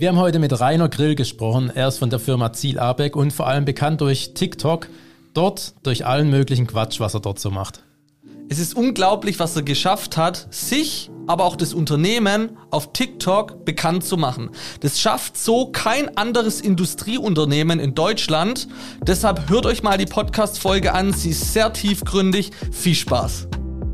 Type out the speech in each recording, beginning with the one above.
Wir haben heute mit Rainer Grill gesprochen. Er ist von der Firma Ziel ABEC und vor allem bekannt durch TikTok. Dort durch allen möglichen Quatsch, was er dort so macht. Es ist unglaublich, was er geschafft hat, sich, aber auch das Unternehmen auf TikTok bekannt zu machen. Das schafft so kein anderes Industrieunternehmen in Deutschland. Deshalb hört euch mal die Podcast-Folge an. Sie ist sehr tiefgründig. Viel Spaß.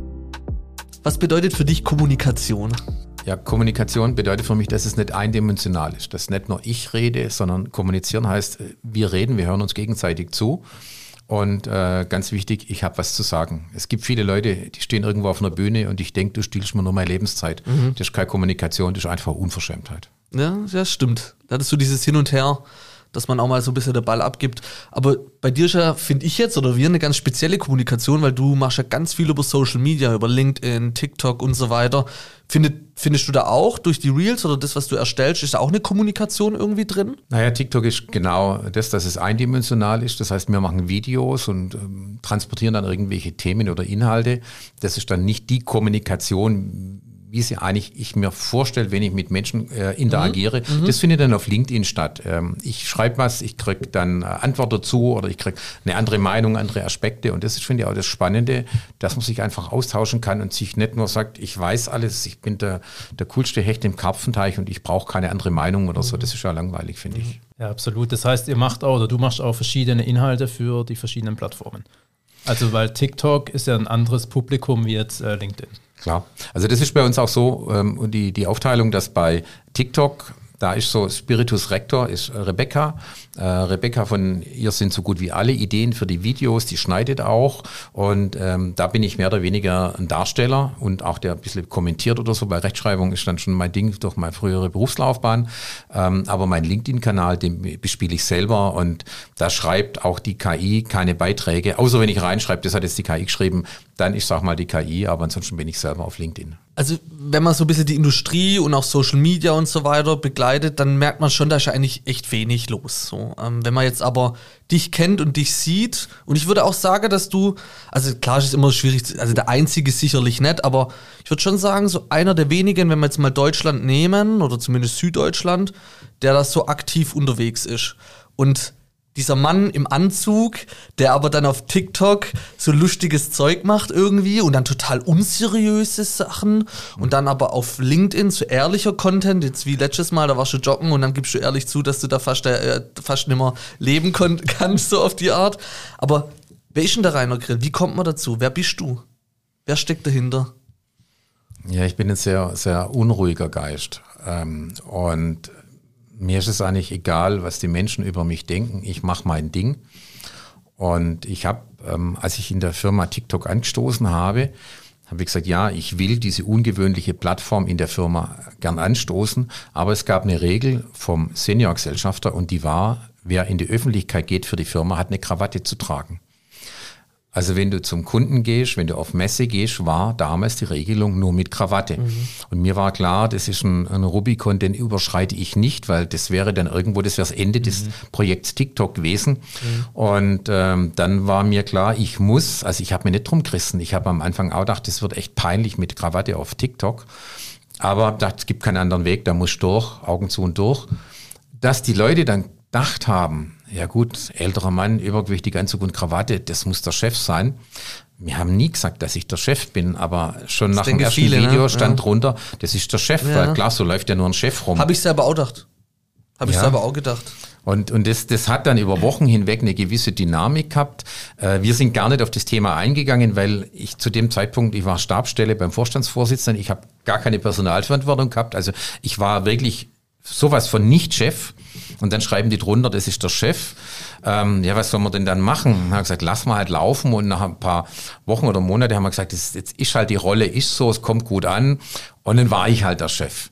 Was bedeutet für dich Kommunikation? Ja, Kommunikation bedeutet für mich, dass es nicht eindimensional ist. Dass nicht nur ich rede, sondern kommunizieren heißt, wir reden, wir hören uns gegenseitig zu. Und ganz wichtig, ich habe was zu sagen. Es gibt viele Leute, die stehen irgendwo auf einer Bühne und ich denke, du stiehlst mir nur meine Lebenszeit. Das ist keine Kommunikation, das ist einfach Unverschämtheit. Ja, das stimmt. Da hattest du dieses Hin und Her, dass man auch mal so ein bisschen den Ball abgibt. Aber bei dir ist ja, finde ich jetzt, oder wir, eine ganz spezielle Kommunikation, weil du machst ja ganz viel über Social Media, über LinkedIn, TikTok und so weiter. Findest du da auch durch die Reels oder das, was du erstellst, ist da auch eine Kommunikation irgendwie drin? Naja, TikTok ist genau das, dass es eindimensional ist. Das heißt, wir machen Videos und transportieren dann irgendwelche Themen oder Inhalte. Das ist dann nicht die Kommunikation, wie sie eigentlich ich mir vorstelle, wenn ich mit Menschen interagiere. Das findet dann auf LinkedIn statt. Ich schreibe was, ich kriege dann Antwort dazu oder ich kriege eine andere Meinung, andere Aspekte. Und das ist, finde ich, auch das Spannende, dass man sich einfach austauschen kann und sich nicht nur sagt, ich weiß alles, ich bin der coolste Hecht im Karpfenteich und ich brauche keine andere Meinung oder so. Das ist ja langweilig, finde ich. Ja, absolut. Das heißt, du machst auch verschiedene Inhalte für die verschiedenen Plattformen. Also, weil TikTok ist ja ein anderes Publikum wie jetzt LinkedIn. Klar. Also das ist bei uns auch so, die Aufteilung, dass bei TikTok, da ist so Spiritus Rector, ist Rebecca. Rebecca, von ihr sind so gut wie alle Ideen für die Videos, die schneidet auch. Und da bin ich mehr oder weniger ein Darsteller und auch der ein bisschen kommentiert oder so. Bei Rechtschreibung ist dann schon mein Ding durch meine frühere Berufslaufbahn. Aber mein LinkedIn-Kanal, den bespiele ich selber und da schreibt auch die KI keine Beiträge. Außer wenn ich reinschreibe, das hat jetzt die KI geschrieben, dann ist, sag mal, die KI, aber ansonsten bin ich selber auf LinkedIn. Also wenn man so ein bisschen die Industrie und auch Social Media und so weiter begleitet, dann merkt man schon, da ist ja eigentlich echt wenig los. So, wenn man jetzt aber dich kennt und dich sieht, und ich würde auch sagen, dass du, also klar ist es immer schwierig, also der Einzige sicherlich nicht, aber ich würde schon sagen, so einer der wenigen, wenn wir jetzt mal Deutschland nehmen, oder zumindest Süddeutschland, der da so aktiv unterwegs ist. Und dieser Mann im Anzug, der aber dann auf TikTok so lustiges Zeug macht irgendwie und dann total unseriöse Sachen und dann aber auf LinkedIn so ehrlicher Content, jetzt wie letztes Mal, da warst du joggen und dann gibst du ehrlich zu, dass du da fast nicht mehr leben kannst, so auf die Art. Aber wer ist denn der Rainer Grill? Wie kommt man dazu? Wer bist du? Wer steckt dahinter? Ja, ich bin ein sehr, sehr unruhiger Geist und mir ist es eigentlich egal, was die Menschen über mich denken. Ich mache mein Ding. Und ich habe, als ich in der Firma TikTok angestoßen habe ich gesagt, ja, ich will diese ungewöhnliche Plattform in der Firma gern anstoßen. Aber es gab eine Regel vom Seniorgesellschafter und die war, wer in die Öffentlichkeit geht für die Firma, hat eine Krawatte zu tragen. Also wenn du zum Kunden gehst, wenn du auf Messe gehst, war damals die Regelung nur mit Krawatte. Und mir war klar, das ist ein Rubikon, den überschreite ich nicht, weil das wäre dann irgendwo, das wäre das Ende des Projekts TikTok gewesen. Und dann war mir klar, ich habe mich nicht drum gerissen. Ich habe am Anfang auch gedacht, das wird echt peinlich mit Krawatte auf TikTok. Aber dachte, es gibt keinen anderen Weg, da muss ich durch, Augen zu und durch. Dass die Leute dann gedacht haben, ja gut, älterer Mann, übergewichtig, Anzug und Krawatte, das muss der Chef sein. Wir haben nie gesagt, dass ich der Chef bin, aber schon nach dem ersten Video stand drunter, das ist der Chef, weil klar, so läuft ja nur ein Chef rum. Habe ich selber auch gedacht. Habe ich selber auch gedacht. Und das hat dann über Wochen hinweg eine gewisse Dynamik gehabt. Wir sind gar nicht auf das Thema eingegangen, weil ich zu dem Zeitpunkt, ich war Stabsstelle beim Vorstandsvorsitzenden, ich habe gar keine Personalverantwortung gehabt, also ich war wirklich sowas von nicht Chef. Und dann schreiben die drunter, das ist der Chef. Ja, was soll man denn dann machen? Dann haben wir gesagt, lass mal halt laufen. Und nach ein paar Wochen oder Monate haben wir gesagt, jetzt ist halt die Rolle, ist so, es kommt gut an. Und dann war ich halt der Chef.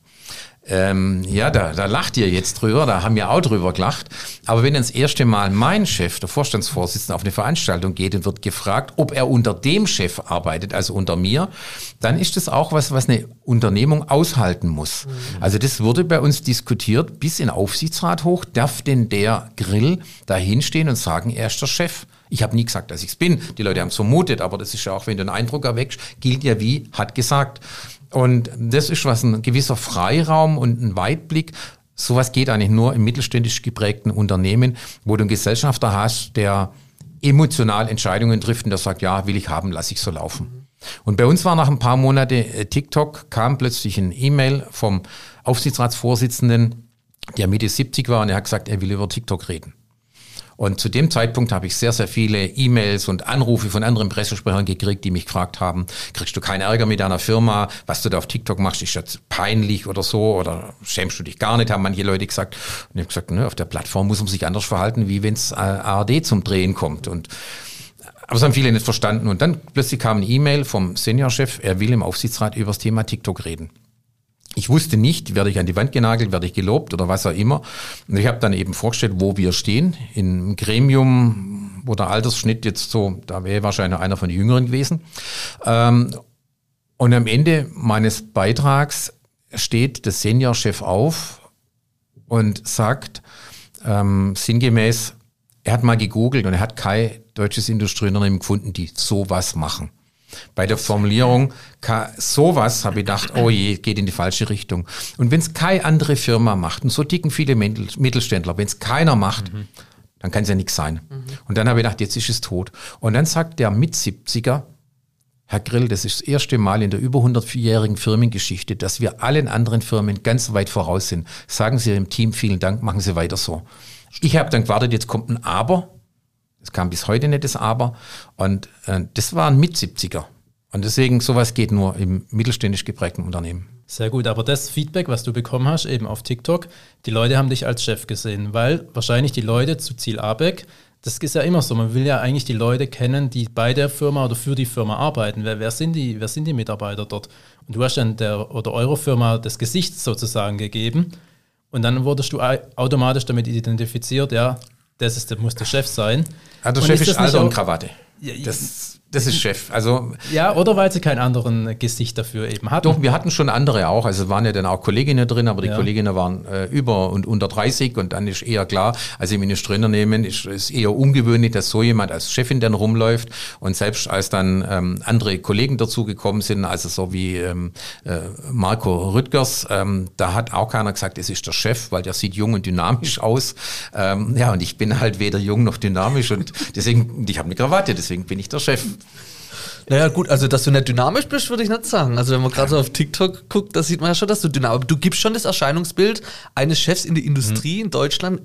Ja, da lacht ihr jetzt drüber, da haben wir auch drüber gelacht. Aber wenn das erste Mal mein Chef, der Vorstandsvorsitzende, auf eine Veranstaltung geht und wird gefragt, ob er unter dem Chef arbeitet, also unter mir, dann ist das auch was eine Unternehmung aushalten muss. Also das wurde bei uns diskutiert, bis in den Aufsichtsrat hoch, darf denn der Grill da hinstehen und sagen, er ist der Chef? Ich habe nie gesagt, dass ich es bin. Die Leute haben es vermutet, aber das ist ja auch, wenn du einen Eindruck erweckst, gilt ja wie, hat gesagt. Und das ist was, ein gewisser Freiraum und ein Weitblick. sowas geht eigentlich nur im mittelständisch geprägten Unternehmen, wo du einen Gesellschafter hast, der emotional Entscheidungen trifft und der sagt, ja, will ich haben, lasse ich so laufen. Und bei uns war nach ein paar Monaten TikTok, kam plötzlich ein E-Mail vom Aufsichtsratsvorsitzenden, der Mitte 70 war, und er hat gesagt, er will über TikTok reden. Und zu dem Zeitpunkt habe ich sehr, sehr viele E-Mails und Anrufe von anderen Pressesprechern gekriegt, die mich gefragt haben, kriegst du keinen Ärger mit deiner Firma, was du da auf TikTok machst, ist das peinlich oder so, oder schämst du dich gar nicht, haben manche Leute gesagt. Und ich habe gesagt, ne, auf der Plattform muss man sich anders verhalten, wie wenn es ARD zum Drehen kommt. Aber das haben viele nicht verstanden. Und dann plötzlich kam eine E-Mail vom Seniorchef, er will im Aufsichtsrat über das Thema TikTok reden. Ich wusste nicht, werde ich an die Wand genagelt, werde ich gelobt oder was auch immer. Und ich habe dann eben vorgestellt, wo wir stehen. Im Gremium, wo der Altersschnitt jetzt so, da wäre wahrscheinlich einer von den Jüngeren gewesen. Und am Ende meines Beitrags steht der Seniorchef auf und sagt sinngemäß, er hat mal gegoogelt und er hat kein deutsches Industrieunternehmen gefunden, die sowas machen. Bei der Formulierung sowas habe ich gedacht, oh je, geht in die falsche Richtung. Und wenn es keine andere Firma macht, und so ticken viele Mittelständler, wenn es keiner macht, dann kann es ja nichts sein. Und dann habe ich gedacht, jetzt ist es tot. Und dann sagt der Mit-70er, Herr Grill, das ist das erste Mal in der über 104-jährigen Firmengeschichte, dass wir allen anderen Firmen ganz weit voraus sind. Sagen Sie Ihrem Team vielen Dank, machen Sie weiter so. Ich habe dann gewartet, jetzt kommt ein Aber. Es kam bis heute nicht das Aber. Und das war ein Mit-70er. Und deswegen, sowas geht nur im mittelständisch geprägten Unternehmen. Sehr gut, aber das Feedback, was du bekommen hast, eben auf TikTok, die Leute haben dich als Chef gesehen, weil wahrscheinlich die Leute zu Ziel ABEC, das ist ja immer so, man will ja eigentlich die Leute kennen, die bei der Firma oder für die Firma arbeiten. Wer sind die Mitarbeiter dort? Und du hast dann eurer Firma das Gesicht sozusagen gegeben und dann wurdest du automatisch damit identifiziert, ja, muss der Chef sein. Ja, der Chef ist Alter und Krawatte. Das ist Chef. Also, ja, oder weil sie kein anderen Gesicht dafür eben hatten. Doch, wir hatten schon andere auch. Also waren ja dann auch Kolleginnen drin, aber die Kolleginnen waren über und unter 30 und dann ist eher klar, also im Industrieunternehmen ist eher ungewöhnlich, dass so jemand als Chefin dann rumläuft und selbst als dann andere Kollegen dazugekommen sind, also so wie Marco Rüttgers, da hat auch keiner gesagt, es ist der Chef, weil der sieht jung und dynamisch aus. Ja, und ich bin halt weder jung noch dynamisch und deswegen, ich habe eine Krawatte, deswegen bin ich der Chef. Naja gut, also dass du nicht dynamisch bist, würde ich nicht sagen. Also wenn man gerade so auf TikTok guckt, da sieht man ja schon, dass du dynamisch bist. Aber du gibst schon das Erscheinungsbild eines Chefs in der Industrie in Deutschland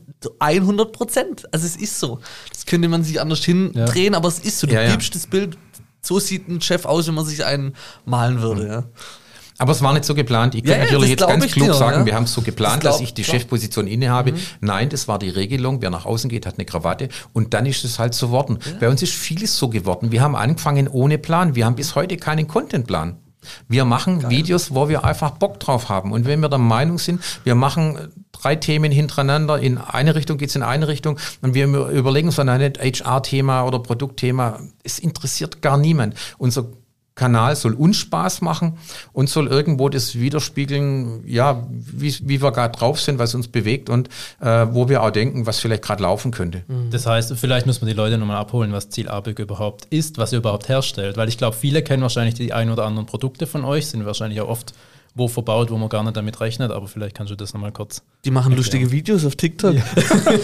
100%. Also es ist so. Das könnte man sich anders hindrehen, aber es ist so. Du gibst das Bild, so sieht ein Chef aus, wenn man sich einen malen würde. Ja. Aber es war nicht so geplant. Ich kann natürlich jetzt ganz klug sagen, wir haben es so geplant, dass ich die Chefposition innehabe. Nein, das war die Regelung. Wer nach außen geht, hat eine Krawatte. Und dann ist es halt so geworden. Ja. Bei uns ist vieles so geworden. Wir haben angefangen ohne Plan. Wir haben bis heute keinen Contentplan. Wir machen Videos, wo wir einfach Bock drauf haben. Und wenn wir der Meinung sind, wir machen 3 Themen hintereinander, in eine Richtung geht's in eine Richtung und wir überlegen uns dann ein HR-Thema oder Produktthema. Es interessiert gar niemand. Unser Kanal soll uns Spaß machen und soll irgendwo das widerspiegeln, ja, wie wir gerade drauf sind, was uns bewegt und wo wir auch denken, was vielleicht gerade laufen könnte. Das heißt, vielleicht müssen wir die Leute nochmal abholen, was Ziel ABEC überhaupt ist, was ihr überhaupt herstellt, weil ich glaube, viele kennen wahrscheinlich die ein oder anderen Produkte von euch, sind wahrscheinlich auch oft wo verbaut, wo man gar nicht damit rechnet, aber vielleicht kannst du das nochmal kurz Die machen lustige Videos auf TikTok. Ja,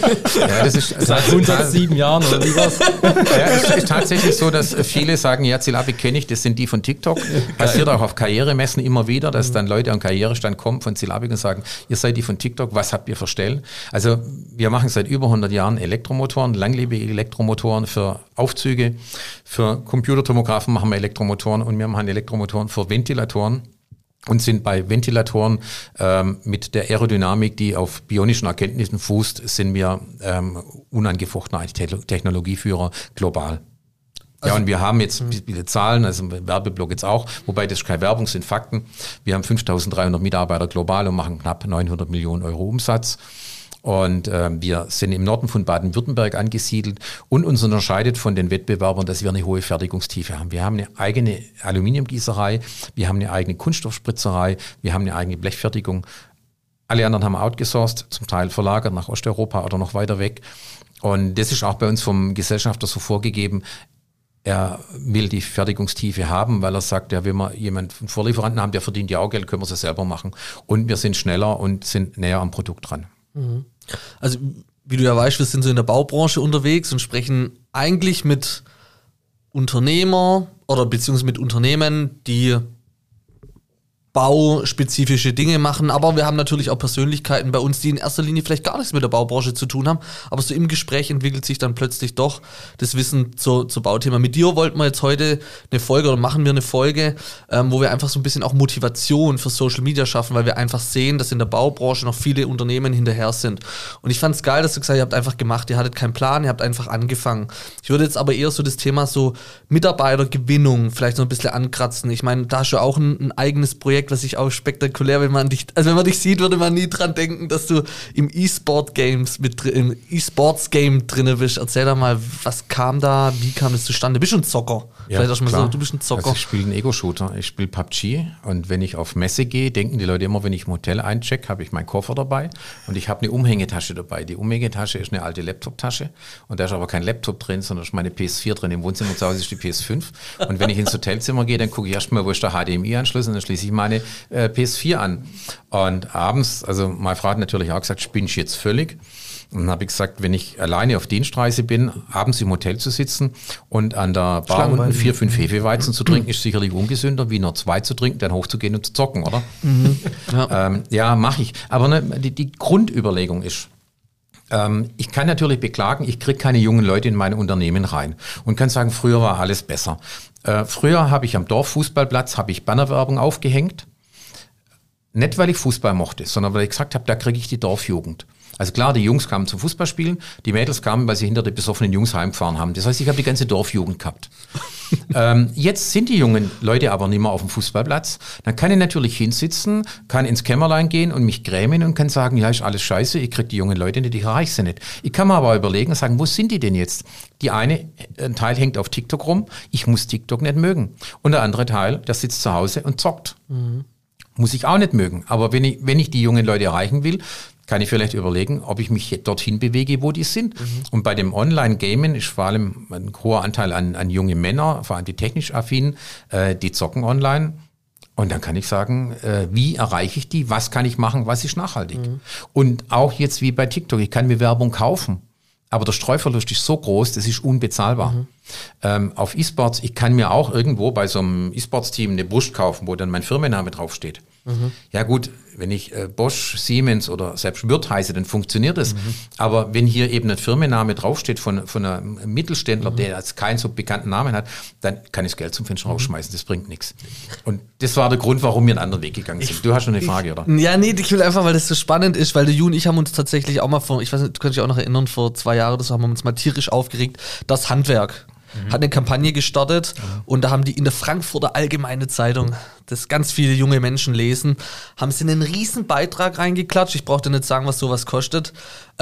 das ist seit 107 Jahren oder wie was? Ja, es ist tatsächlich so, dass viele sagen, ja, Ziel ABEC kenne ich, das sind die von TikTok. Passiert auch auf Karrieremessen immer wieder, dass dann Leute am Karrierestand kommen von Ziel ABEC und sagen, ihr seid die von TikTok, was habt ihr für Stellen? Also wir machen seit über 100 Jahren Elektromotoren, langlebige Elektromotoren für Aufzüge, für Computertomographen machen wir Elektromotoren und wir machen Elektromotoren für Ventilatoren. Und sind bei Ventilatoren mit der Aerodynamik, die auf bionischen Erkenntnissen fußt, sind wir unangefochtener Technologieführer global. Also, ja, und wir haben jetzt viele Zahlen, also im Werbeblock jetzt auch, wobei das keine Werbung sind, Fakten. Wir haben 5.300 Mitarbeiter global und machen knapp 900 Millionen Euro Umsatz. Und wir sind im Norden von Baden-Württemberg angesiedelt und uns unterscheidet von den Wettbewerbern, dass wir eine hohe Fertigungstiefe haben. Wir haben eine eigene Aluminiumgießerei, wir haben eine eigene Kunststoffspritzerei, wir haben eine eigene Blechfertigung. Alle anderen haben outgesourced, zum Teil verlagert nach Osteuropa oder noch weiter weg. Und das ist auch bei uns vom Gesellschafter so vorgegeben. Er will die Fertigungstiefe haben, weil er sagt, ja, wenn wir jemanden, einen Vorlieferanten haben, der verdient ja auch Geld, können wir es selber machen. Und wir sind schneller und sind näher am Produkt dran. Also, wie du ja weißt, wir sind so in der Baubranche unterwegs und sprechen eigentlich mit Unternehmer oder beziehungsweise mit Unternehmen, die bauspezifische Dinge machen, aber wir haben natürlich auch Persönlichkeiten bei uns, die in erster Linie vielleicht gar nichts mit der Baubranche zu tun haben, aber so im Gespräch entwickelt sich dann plötzlich doch das Wissen zur Bauthema. Mit dir wollten wir jetzt heute eine Folge oder machen wir eine Folge, wo wir einfach so ein bisschen auch Motivation für Social Media schaffen, weil wir einfach sehen, dass in der Baubranche noch viele Unternehmen hinterher sind. Und ich fand es geil, dass du gesagt hast, ihr habt einfach gemacht, ihr hattet keinen Plan, ihr habt einfach angefangen. Ich würde jetzt aber eher so das Thema so Mitarbeitergewinnung vielleicht so ein bisschen ankratzen. Ich meine, da hast du auch ein eigenes Projekt, was ich auch spektakulär, wenn man dich sieht, würde man nie dran denken, dass du im E-Sport-Game drinne bist. Erzähl doch mal, was kam da, wie kam es zustande? Bist du ein Zocker? Ja, vielleicht auch schon mal klar. so, du bist ein Zocker. Also ich spiele einen Ego-Shooter, ich spiele PUBG und wenn ich auf Messe gehe, denken die Leute immer, wenn ich im Hotel eincheck, habe ich meinen Koffer dabei und ich habe eine Umhängetasche dabei. Die Umhängetasche ist eine alte Laptop-Tasche und da ist aber kein Laptop drin, sondern ist meine PS4 drin. Im Wohnzimmer zu Hause ist die PS5 und wenn ich ins Hotelzimmer gehe, dann gucke ich erstmal, wo ist der HDMI-Anschluss und dann schließe ich meine PS4 an. Und abends, also meine Frau hat natürlich auch gesagt, spinnst jetzt völlig. Und dann habe ich gesagt, wenn ich alleine auf Dienstreise bin, abends im Hotel zu sitzen und an der Bar unten 4, 5 Hefeweizen zu trinken, ist sicherlich ungesünder, wie nur 2 zu trinken, dann hochzugehen und zu zocken, oder? Ja, mache ich. Aber ne, die Grundüberlegung ist, ich kann natürlich beklagen, ich kriege keine jungen Leute in meine Unternehmen rein und kann sagen, früher war alles besser. Früher habe ich am Dorffußballplatz Bannerwerbung aufgehängt. Nicht, weil ich Fußball mochte, sondern weil ich gesagt habe, da kriege ich die Dorfjugend. Also klar, die Jungs kamen zum Fußballspielen, die Mädels kamen, weil sie hinter den besoffenen Jungs heimgefahren haben. Das heißt, ich habe die ganze Dorfjugend gehabt. Jetzt sind die jungen Leute aber nicht mehr auf dem Fußballplatz. Dann kann ich natürlich hinsitzen, kann ins Kämmerlein gehen und mich grämen und kann sagen, ja, ist alles scheiße, ich kriege die jungen Leute nicht, ich erreiche sie nicht. Ich kann mir aber überlegen und sagen, wo sind die denn jetzt? Ein Teil hängt auf TikTok rum, ich muss TikTok nicht mögen. Und der andere Teil, der sitzt zu Hause und zockt. Muss ich auch nicht mögen. Aber wenn ich die jungen Leute erreichen will, kann ich vielleicht überlegen, ob ich mich dorthin bewege, wo die sind. Und bei dem Online-Gamen ist vor allem ein hoher Anteil an junge Männer, vor allem die technisch affinen, die zocken online. Und dann kann ich sagen, wie erreiche ich die? Was kann ich machen? Was ist nachhaltig? Und auch jetzt wie bei TikTok, ich kann mir Werbung kaufen. Aber der Streuverlust ist so groß, das ist unbezahlbar. Auf E-Sports, ich kann mir auch irgendwo bei so einem E-Sports-Team eine Brust kaufen, wo dann mein Firmenname draufsteht. Ja gut, wenn ich Bosch, Siemens oder selbst Wirth heiße, dann funktioniert das. Aber wenn hier eben ein Firmenname draufsteht von einem Mittelständler, der jetzt keinen so bekannten Namen hat, dann kann ich das Geld zum Fenster rausschmeißen, das bringt nichts. Und das war der Grund, warum wir einen anderen Weg gegangen sind. Du hast schon eine Frage, oder? Ja, nee, ich will einfach, weil das so spannend ist, weil der Ju und ich haben uns tatsächlich auch mal ich weiß nicht, du kannst dich auch noch erinnern, vor 2 Jahren, das haben wir uns mal tierisch aufgeregt, das Handwerk. Hat eine Kampagne gestartet und da haben die in der Frankfurter Allgemeine Zeitung, das ganz viele junge Menschen lesen, haben sie einen riesen Beitrag reingeklatscht, ich brauchte nicht sagen, was sowas kostet,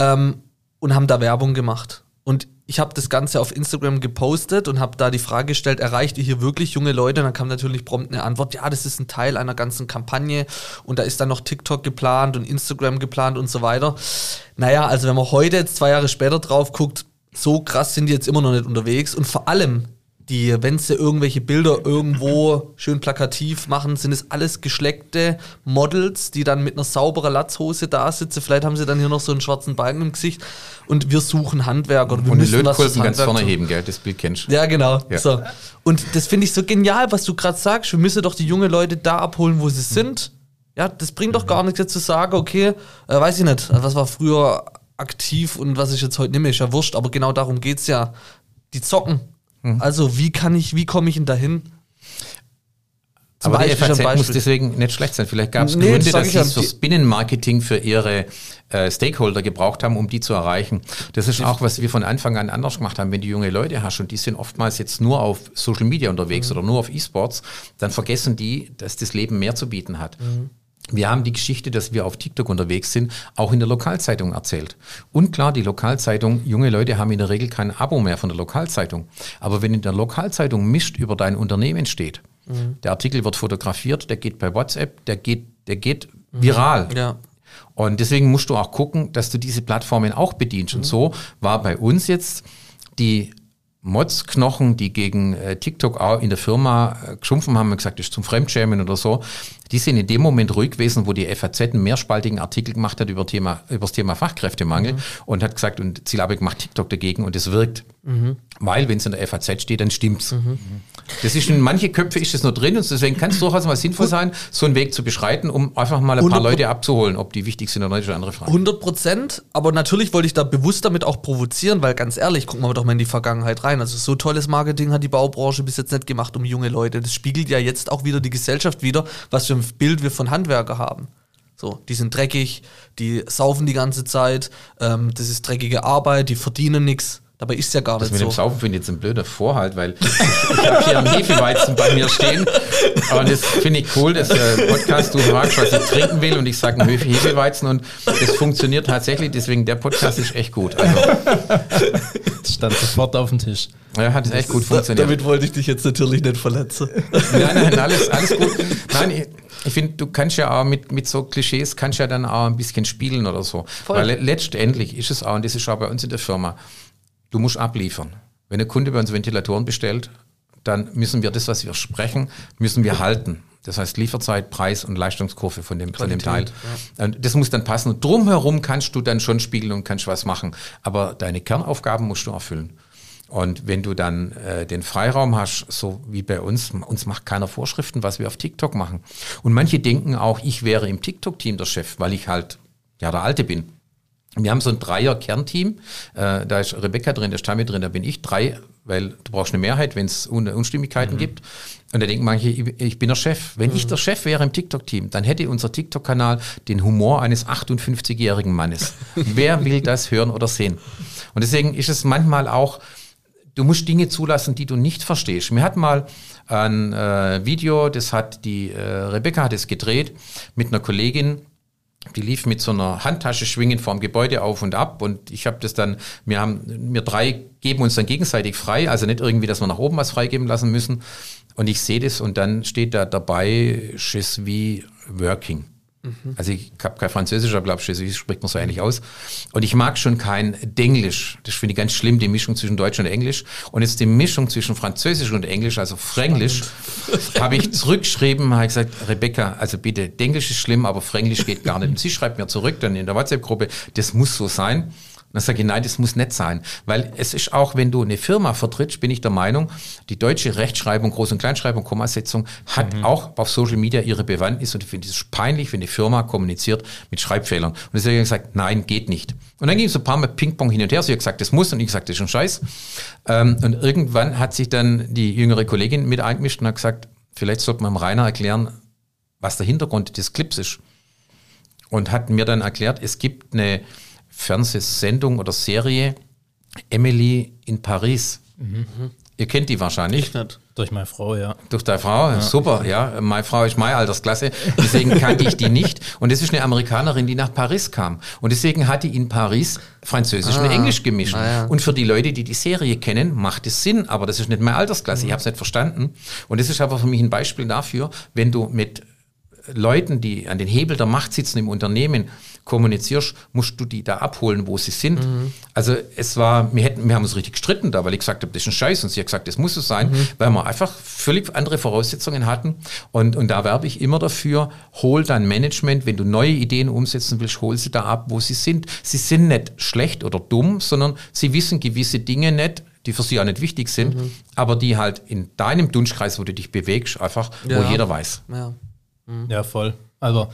und haben da Werbung gemacht. Und ich habe das Ganze auf Instagram gepostet und habe da die Frage gestellt, erreicht ihr hier wirklich junge Leute? Und dann kam natürlich prompt eine Antwort, ja, das ist ein Teil einer ganzen Kampagne und da ist dann noch TikTok geplant und Instagram geplant und so weiter. Naja, also wenn man heute jetzt 2 Jahre später drauf guckt, so krass sind die jetzt immer noch nicht unterwegs und vor allem, wenn sie irgendwelche Bilder irgendwo schön plakativ machen, sind es alles geschleckte Models, die dann mit einer sauberen Latzhose da sitzen. Vielleicht haben sie dann hier noch so einen schwarzen Balken im Gesicht und wir suchen Handwerker. Und den Lötkolben ganz vorne heben, gell? Das Bild kennst du. Ja, genau. Ja. So. Und das finde ich so genial, was du gerade sagst. Wir müssen doch die jungen Leute da abholen, wo sie sind. Ja, das bringt doch gar nichts jetzt zu sagen, okay, weiß ich nicht, was war früher aktiv und was ist jetzt heute nicht mehr, ist ja wurscht, aber genau darum geht's ja. Die zocken. Also wie komme ich denn dahin? Aber die FAZ muss deswegen nicht schlecht sein. Vielleicht gab es Gründe, dass sie es fürs Binnenmarketing für ihre Stakeholder gebraucht haben, um die zu erreichen. Das ist auch, was wir von Anfang an anders gemacht haben. Wenn du junge Leute hast und die sind oftmals jetzt nur auf Social Media unterwegs oder nur auf E-Sports, dann vergessen die, dass das Leben mehr zu bieten hat. Wir haben die Geschichte, dass wir auf TikTok unterwegs sind, auch in der Lokalzeitung erzählt. Und klar, die Lokalzeitung, junge Leute haben in der Regel kein Abo mehr von der Lokalzeitung. Aber wenn in der Lokalzeitung Mist über dein Unternehmen steht, der Artikel wird fotografiert, der geht bei WhatsApp, der geht viral. Ja. Und deswegen musst du auch gucken, dass du diese Plattformen auch bedienst. Und so war bei uns jetzt die Motzknochen, die gegen TikTok auch in der Firma geschumpfen haben und gesagt, das ist zum Fremdschämen oder so, die sind in dem Moment ruhig gewesen, wo die FAZ einen mehrspaltigen Artikel gemacht hat über das Thema Fachkräftemangel und hat gesagt, und Ziel Abeck macht TikTok dagegen und es wirkt. Weil, wenn es in der FAZ steht, dann stimmt's. Das ist in manche Köpfe ist das nur drin und deswegen kann es durchaus mal sinnvoll sein, so einen Weg zu beschreiten, um einfach mal ein paar Leute abzuholen, ob die wichtig sind oder nicht, ist eine andere Frage. 100%, aber natürlich wollte ich da bewusst damit auch provozieren, weil ganz ehrlich, gucken wir doch mal in die Vergangenheit rein. Also so tolles Marketing hat die Baubranche bis jetzt nicht gemacht um junge Leute. Das spiegelt ja jetzt auch wieder die Gesellschaft wider, was für ein Bild wir von Handwerker haben. So, die sind dreckig, die saufen die ganze Zeit, das ist dreckige Arbeit, die verdienen nichts. Dabei ist es ja gar nicht so. Das mit dem Saufen finde ich jetzt ein blöder Vorhalt, weil ich habe hier einen Hefeweizen bei mir stehen und das finde ich cool, dass der Podcast, du fragst, was ich trinken will und ich sage einen Hefeweizen und das funktioniert tatsächlich, deswegen der Podcast ist echt gut. Also, das stand sofort auf dem Tisch. Ja, hat echt gut funktioniert. Damit wollte ich dich jetzt natürlich nicht verletzen. Nein, alles gut. Nein, ich finde, du kannst ja auch mit so Klischees kannst ja dann auch ein bisschen spielen oder so. Voll. Weil letztendlich ist es auch, und das ist auch bei uns in der Firma, du musst abliefern. Wenn ein Kunde bei uns Ventilatoren bestellt, dann müssen wir das, was wir sprechen, müssen wir halten. Das heißt Lieferzeit, Preis und Leistungskurve von dem Teil. Ja. Das muss dann passen. Und drumherum kannst du dann schon spielen und kannst was machen. Aber deine Kernaufgaben musst du erfüllen. Und wenn du dann den Freiraum hast, so wie bei uns macht keiner Vorschriften, was wir auf TikTok machen. Und manche denken auch, ich wäre im TikTok-Team der Chef, weil ich halt ja der Alte bin. Wir haben so ein Dreier-Kernteam, da ist Rebecca drin, da ist Tammy drin, da bin ich 3, weil du brauchst eine Mehrheit, wenn es Unstimmigkeiten gibt. Und da denken manche, ich bin der Chef. Wenn ich der Chef wäre im TikTok-Team, dann hätte unser TikTok-Kanal den Humor eines 58-jährigen Mannes. Wer will das hören oder sehen? Und deswegen ist es manchmal auch, du musst Dinge zulassen, die du nicht verstehst. Mir hat mal ein Video, das hat die Rebecca hat es gedreht mit einer Kollegin, die lief mit so einer Handtasche schwingend vorm Gebäude auf und ab und ich habe das dann, wir 3 geben uns dann gegenseitig frei, also nicht irgendwie, dass wir nach oben was freigeben lassen müssen und ich sehe das und dann steht da dabei, je suis working. Also ich habe kein Französisch, aber glaube je suis spricht man so ähnlich aus. Und ich mag schon kein Denglisch. Das finde ich ganz schlimm, die Mischung zwischen Deutsch und Englisch. Und jetzt die Mischung zwischen Französisch und Englisch, also Fränglisch, habe ich zurückgeschrieben, habe gesagt, Rebecca, also bitte, Denglisch ist schlimm, aber Fränglisch geht gar nicht. Und sie schreibt mir zurück dann in der WhatsApp-Gruppe, das muss so sein. Und dann sage ich, nein, das muss nicht sein. Weil es ist auch, wenn du eine Firma vertrittst, bin ich der Meinung, die deutsche Rechtschreibung, Groß- und Kleinschreibung, Kommasetzung hat auch auf Social Media ihre Bewandtnis und ich finde es peinlich, wenn eine Firma kommuniziert mit Schreibfehlern. Und deswegen habe ich gesagt, nein, geht nicht. Und dann ging es ein paar Mal Ping-Pong hin und her. Sie hat gesagt, das muss und ich gesagt, das ist ein Scheiß. Und irgendwann hat sich dann die jüngere Kollegin mit eingemischt und hat gesagt, vielleicht sollte man Rainer erklären, was der Hintergrund des Clips ist. Und hat mir dann erklärt, es gibt eine Fernsehsendung oder Serie Emily in Paris. Ihr kennt die wahrscheinlich. Ich nicht. Durch meine Frau, ja. Durch deine Frau? Ja. Super, ja. Meine Frau ist meine Altersklasse, deswegen kannte ich die nicht. Und das ist eine Amerikanerin, die nach Paris kam. Und deswegen hat die in Paris Französisch und Englisch gemischt. Ja. Und für die Leute, die die Serie kennen, macht es Sinn. Aber das ist nicht meine Altersklasse, ich habe es nicht verstanden. Und das ist aber für mich ein Beispiel dafür, wenn du mit Leuten, die an den Hebel der Macht sitzen im Unternehmen, kommunizierst, musst du die da abholen, wo sie sind. Also wir haben uns richtig gestritten da, weil ich gesagt habe, das ist ein Scheiß und sie hat gesagt, das muss so sein, weil wir einfach völlig andere Voraussetzungen hatten und da werbe ich immer dafür, hol dein Management, wenn du neue Ideen umsetzen willst, hol sie da ab, wo sie sind. Sie sind nicht schlecht oder dumm, sondern sie wissen gewisse Dinge nicht, die für sie auch nicht wichtig sind, aber die halt in deinem Dunstkreis, wo du dich bewegst, einfach, wo jeder weiß. Ja, voll. Also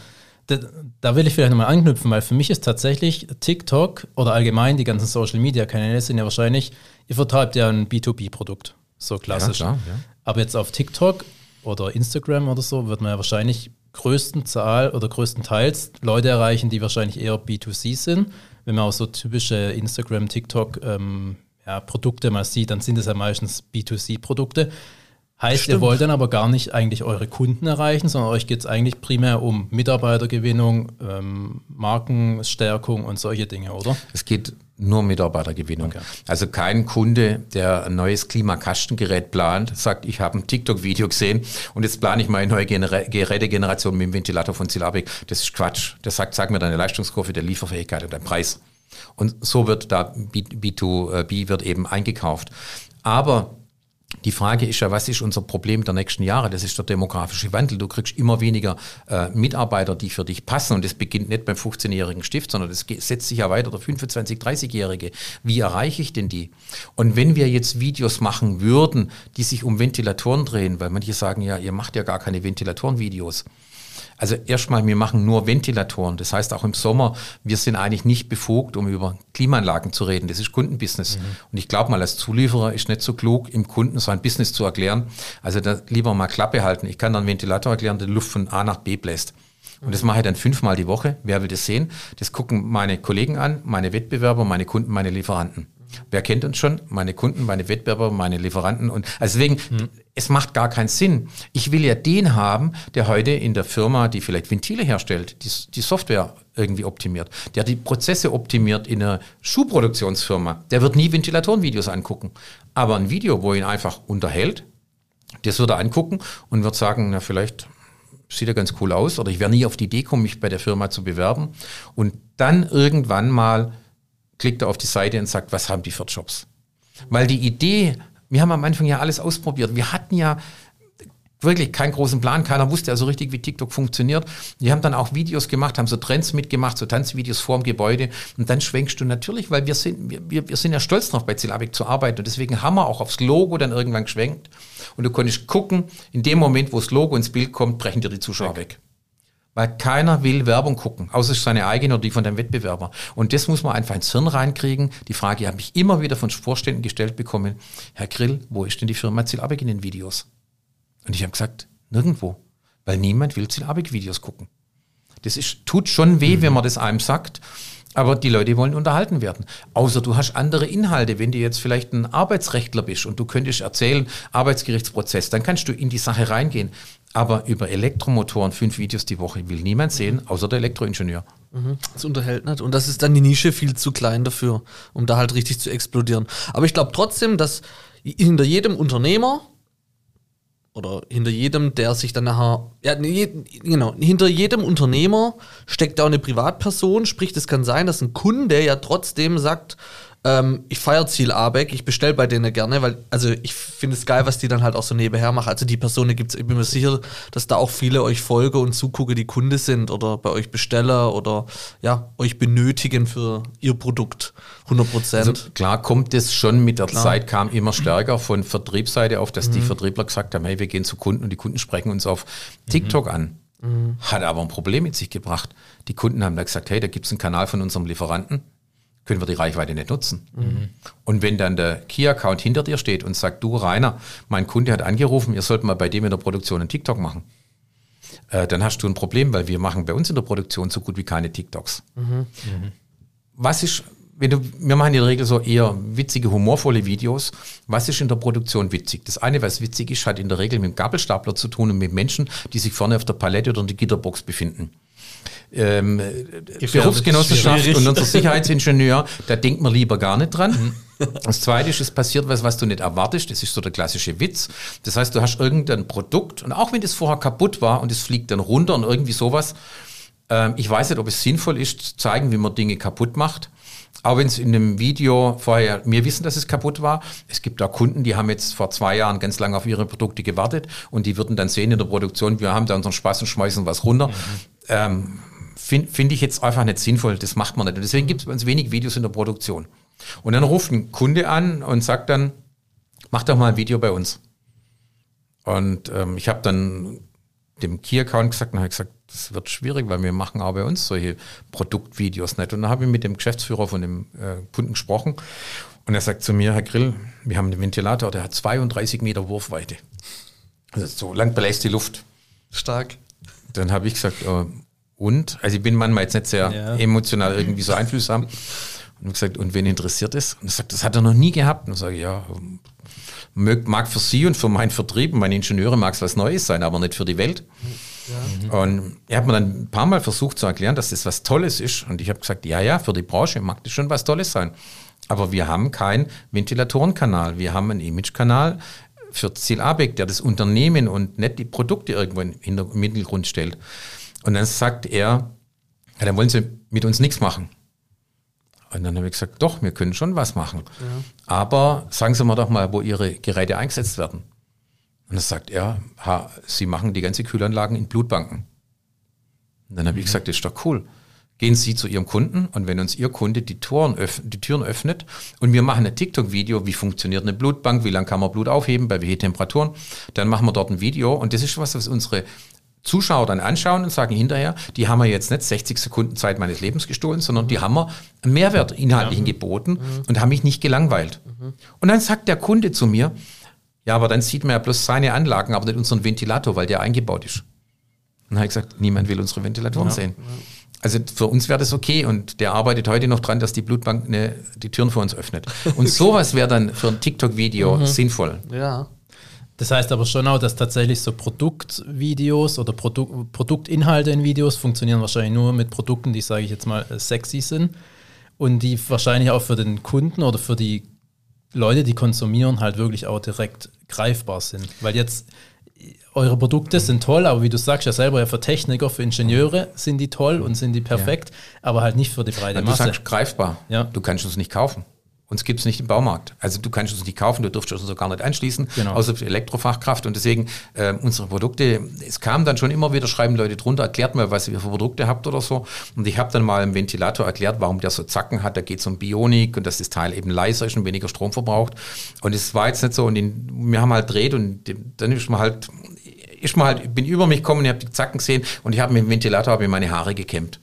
da will ich vielleicht nochmal anknüpfen, weil für mich ist tatsächlich TikTok oder allgemein die ganzen Social-Media-Kanäle sind ja wahrscheinlich, ihr vertreibt ja ein B2B-Produkt, so klassisch. Ja, klar, ja. Aber jetzt auf TikTok oder Instagram oder so wird man ja wahrscheinlich größtenteils Leute erreichen, die wahrscheinlich eher B2C sind. Wenn man auch so typische Instagram, TikTok Produkte mal sieht, dann sind es ja meistens B2C-Produkte. Heißt, ihr wollt dann aber gar nicht eigentlich eure Kunden erreichen, sondern euch geht es eigentlich primär um Mitarbeitergewinnung, Markenstärkung und solche Dinge, oder? Es geht nur um Mitarbeitergewinnung. Okay. Also kein Kunde, der ein neues Klimakastengerät plant, sagt, ich habe ein TikTok-Video gesehen und jetzt plane ich mal eine neue Gerätegeneration mit dem Ventilator von Ziel Abeck. Das ist Quatsch. Der sagt, sag mir deine Leistungskurve, der Lieferfähigkeit und dein Preis. Und so wird da B2B wird eben eingekauft. Aber die Frage ist ja, was ist unser Problem der nächsten Jahre? Das ist der demografische Wandel. Du kriegst immer weniger Mitarbeiter, die für dich passen. Und das beginnt nicht beim 15-jährigen Stift, sondern das setzt sich ja weiter, der 25-, 30-Jährige. Wie erreiche ich denn die? Und wenn wir jetzt Videos machen würden, die sich um Ventilatoren drehen, weil manche sagen, ja, ihr macht ja gar keine Ventilatorenvideos. Also erstmal, wir machen nur Ventilatoren. Das heißt auch im Sommer, wir sind eigentlich nicht befugt, um über Klimaanlagen zu reden. Das ist Kundenbusiness. Und ich glaube mal, als Zulieferer ist nicht so klug, im Kunden so ein Business zu erklären. Also da lieber mal Klappe halten. Ich kann dann einen Ventilator erklären, der die Luft von A nach B bläst. Und das mache ich dann 5-mal die Woche. Wer will das sehen? Das gucken meine Kollegen an, meine Wettbewerber, meine Kunden, meine Lieferanten. Wer kennt uns schon? Meine Kunden, meine Wettbewerber, meine Lieferanten. Und also deswegen, es macht gar keinen Sinn. Ich will ja den haben, der heute in der Firma, die vielleicht Ventile herstellt, die Software irgendwie optimiert, der die Prozesse optimiert in einer Schuhproduktionsfirma. Der wird nie Ventilatorenvideos angucken. Aber ein Video, wo ihn einfach unterhält, das wird er angucken und wird sagen, na vielleicht sieht er ganz cool aus oder ich werde nie auf die Idee kommen, mich bei der Firma zu bewerben. Und dann irgendwann mal klickt er auf die Seite und sagt, was haben die für Jobs? Weil die Idee, wir haben am Anfang ja alles ausprobiert. Wir hatten ja wirklich keinen großen Plan. Keiner wusste ja so richtig, wie TikTok funktioniert. Wir haben dann auch Videos gemacht, haben so Trends mitgemacht, so Tanzvideos vorm Gebäude. Und dann schwenkst du natürlich, weil wir sind ja stolz drauf, bei Ziel ABEC zu arbeiten. Und deswegen haben wir auch aufs Logo dann irgendwann geschwenkt. Und du konntest gucken, in dem Moment, wo das Logo ins Bild kommt, brechen dir die Zuschauer weg. Weil keiner will Werbung gucken, außer seine eigene oder die von dem Wettbewerber. Und das muss man einfach ins Hirn reinkriegen. Die Frage habe ich immer wieder von Vorständen gestellt bekommen, Herr Grill, wo ist denn die Firma Ziel ABEC in den Videos? Und ich habe gesagt, nirgendwo, weil niemand will Ziel ABEC Videos gucken. Das tut schon weh, wenn man das einem sagt, aber die Leute wollen unterhalten werden. Außer du hast andere Inhalte. Wenn du jetzt vielleicht ein Arbeitsrechtler bist und du könntest erzählen, Arbeitsgerichtsprozess, dann kannst du in die Sache reingehen. Aber über Elektromotoren 5 Videos die Woche will niemand sehen, außer der Elektroingenieur. Das unterhält nicht. Und das ist dann die Nische viel zu klein dafür, um da halt richtig zu explodieren. Aber ich glaube trotzdem, dass hinter jedem Unternehmer oder hinter jedem, der sich dann nachher, hinter jedem Unternehmer steckt auch eine Privatperson, sprich, das kann sein, dass ein Kunde ja trotzdem sagt, ich feiere Ziel ABEC, ich bestelle bei denen gerne, weil, also ich finde es geil, was die dann halt auch so nebenher machen. Also die Personen gibt's, ich bin mir sicher, dass da auch viele euch folgen und zugucken, die Kunde sind oder bei euch bestellen oder ja, euch benötigen für ihr Produkt 100%. Also klar kommt es schon mit der Zeit, kam immer stärker von Vertriebsseite auf, dass die Vertriebler gesagt haben, hey, wir gehen zu Kunden und die Kunden sprechen uns auf TikTok an. Hat aber ein Problem mit sich gebracht. Die Kunden haben da gesagt, hey, da gibt's einen Kanal von unserem Lieferanten, können wir die Reichweite nicht nutzen. Und wenn dann der Key-Account hinter dir steht und sagt, du Rainer, mein Kunde hat angerufen, ihr sollt mal bei dem in der Produktion einen TikTok machen, dann hast du ein Problem, weil wir machen bei uns in der Produktion so gut wie keine TikToks. Was ist, wir machen in der Regel so eher witzige, humorvolle Videos. Was ist in der Produktion witzig? Das eine, was witzig ist, hat in der Regel mit dem Gabelstapler zu tun und mit Menschen, die sich vorne auf der Palette oder in der Gitterbox befinden. Berufsgenossenschaft und unser Sicherheitsingenieur, da denkt man lieber gar nicht dran. Das zweite ist, es passiert was du nicht erwartest. Das ist so der klassische Witz. Das heißt, du hast irgendein Produkt und auch wenn das vorher kaputt war und es fliegt dann runter und irgendwie sowas, ich weiß nicht, ob es sinnvoll ist, zu zeigen, wie man Dinge kaputt macht. Auch wenn es in einem Video vorher, wir wissen, dass es kaputt war. Es gibt da Kunden, die haben jetzt vor 2 Jahren ganz lange auf ihre Produkte gewartet und die würden dann sehen in der Produktion, wir haben da unseren Spaß und schmeißen was runter. Finde ich jetzt einfach nicht sinnvoll, das macht man nicht. Und deswegen gibt es bei uns wenig Videos in der Produktion. Und dann ruft ein Kunde an und sagt dann, mach doch mal ein Video bei uns. Und ich habe dann dem Key-Account gesagt, das wird schwierig, weil wir machen auch bei uns solche Produktvideos nicht. Und dann habe ich mit dem Geschäftsführer von dem Kunden gesprochen und er sagt zu mir, Herr Grill, wir haben einen Ventilator, der hat 32 Meter Wurfweite. Also so lang bläst die Luft. Stark. Dann habe ich gesagt, und? Also ich bin manchmal jetzt nicht sehr emotional irgendwie so einfühlsam. Und habe gesagt, und wen interessiert es? Und er sagt, das hat er noch nie gehabt. Und ich sage, ja, mag für Sie und für meinen Vertrieb, meine Ingenieure mag es was Neues sein, aber nicht für die Welt. Ja. Und er hat mir dann ein paar Mal versucht zu erklären, dass das was Tolles ist. Und ich habe gesagt, ja, für die Branche mag das schon was Tolles sein. Aber wir haben keinen Ventilatorenkanal. Wir haben einen Imagekanal für Ziel ABEC, der das Unternehmen und nicht die Produkte irgendwo im Mittelgrund stellt. Und dann sagt er, ja, dann wollen Sie mit uns nichts machen. Und dann habe ich gesagt, doch, wir können schon was machen. Ja. Aber sagen Sie mir doch mal, wo Ihre Geräte eingesetzt werden. Und dann sagt er, Sie machen die ganze Kühlanlagen in Blutbanken. Und dann habe ich gesagt, das ist doch cool. Gehen Sie zu Ihrem Kunden und wenn uns Ihr Kunde die Türen öffnet und wir machen ein TikTok-Video, wie funktioniert eine Blutbank, wie lange kann man Blut aufheben, bei welchen Temperaturen, dann machen wir dort ein Video und das ist was unsere Zuschauer dann anschauen und sagen hinterher, die haben wir jetzt nicht 60 Sekunden Zeit meines Lebens gestohlen, sondern die haben wir einen Mehrwert inhaltlichen geboten und haben mich nicht gelangweilt. Und dann sagt der Kunde zu mir, ja, aber dann sieht man ja bloß seine Anlagen, aber nicht unseren Ventilator, weil der eingebaut ist. Und dann habe ich gesagt, niemand will unsere Ventilatoren sehen. Also für uns wäre das okay und der arbeitet heute noch dran, dass die Blutbank die Türen für uns öffnet. Und sowas wäre dann für ein TikTok-Video sinnvoll. Ja. Das heißt aber schon auch, dass tatsächlich so Produktvideos oder Produktinhalte in Videos funktionieren wahrscheinlich nur mit Produkten, die, sage ich jetzt mal, sexy sind und die wahrscheinlich auch für den Kunden oder für die Leute, die konsumieren, halt wirklich auch direkt greifbar sind. Weil jetzt eure Produkte sind toll, aber wie du sagst ja selber, ja für Techniker, für Ingenieure sind die toll und sind die perfekt, aber halt nicht für die breite Masse. Du sagst greifbar, du kannst uns nicht kaufen. Uns gibt es nicht im Baumarkt. Also du kannst uns nicht kaufen, du dürftest uns so gar nicht anschließen, außer für Elektrofachkraft. Und deswegen unsere Produkte, es kam dann schon immer wieder, schreiben Leute drunter, erklärt mal, was ihr für Produkte habt oder so. Und ich habe dann mal im Ventilator erklärt, warum der so Zacken hat. Da geht es um Bionik und dass das Teil eben leiser ist und weniger Strom verbraucht. Und es war jetzt nicht so. Und wir haben halt dreht und dann ist man halt, ich bin über mich gekommen und ich habe die Zacken gesehen und ich habe mit dem Ventilator meine Haare gekämmt.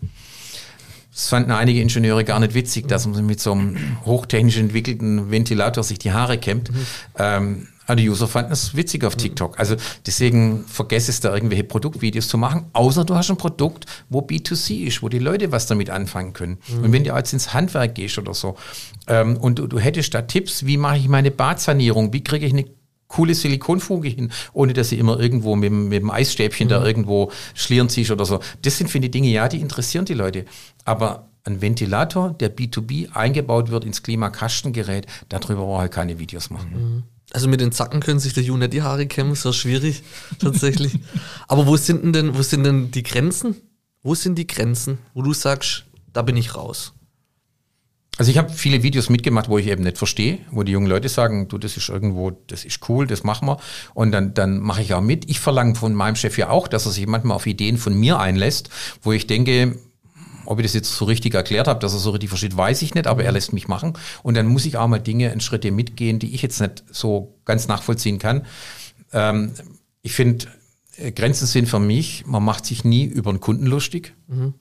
Das fanden einige Ingenieure gar nicht witzig, dass man mit so einem hochtechnisch entwickelten Ventilator sich die Haare kämmt. Aber die User fanden es witzig auf TikTok. Also deswegen vergess es da irgendwelche Produktvideos zu machen, außer du hast ein Produkt, wo B2C ist, wo die Leute was damit anfangen können. Und wenn du jetzt ins Handwerk gehst oder so und du hättest da Tipps, wie mache ich meine Badsanierung, wie kriege ich eine coole Silikonfuge hin, ohne dass sie immer irgendwo mit dem Eisstäbchen da irgendwo schlieren ziehst oder so. Das sind, finde ich, Dinge, die interessieren die Leute. Aber ein Ventilator, der B2B eingebaut wird ins Klimakastengerät, darüber brauche ich keine Videos machen. Also mit den Zacken können sich der Ju nicht die Haare kämmen, ist ja schwierig, tatsächlich. Aber wo sind denn die Grenzen? Wo sind die Grenzen, wo du sagst, da bin ich raus? Also ich habe viele Videos mitgemacht, wo ich eben nicht verstehe, wo die jungen Leute sagen, du, das ist irgendwo, das ist cool, das machen wir. Und dann mache ich auch mit. Ich verlange von meinem Chef ja auch, dass er sich manchmal auf Ideen von mir einlässt, wo ich denke, ob ich das jetzt so richtig erklärt habe, dass er so richtig versteht, weiß ich nicht, aber er lässt mich machen. Und dann muss ich auch mal Dinge in Schritte mitgehen, die ich jetzt nicht so ganz nachvollziehen kann. Ich finde, Grenzen sind für mich, man macht sich nie über den Kunden lustig.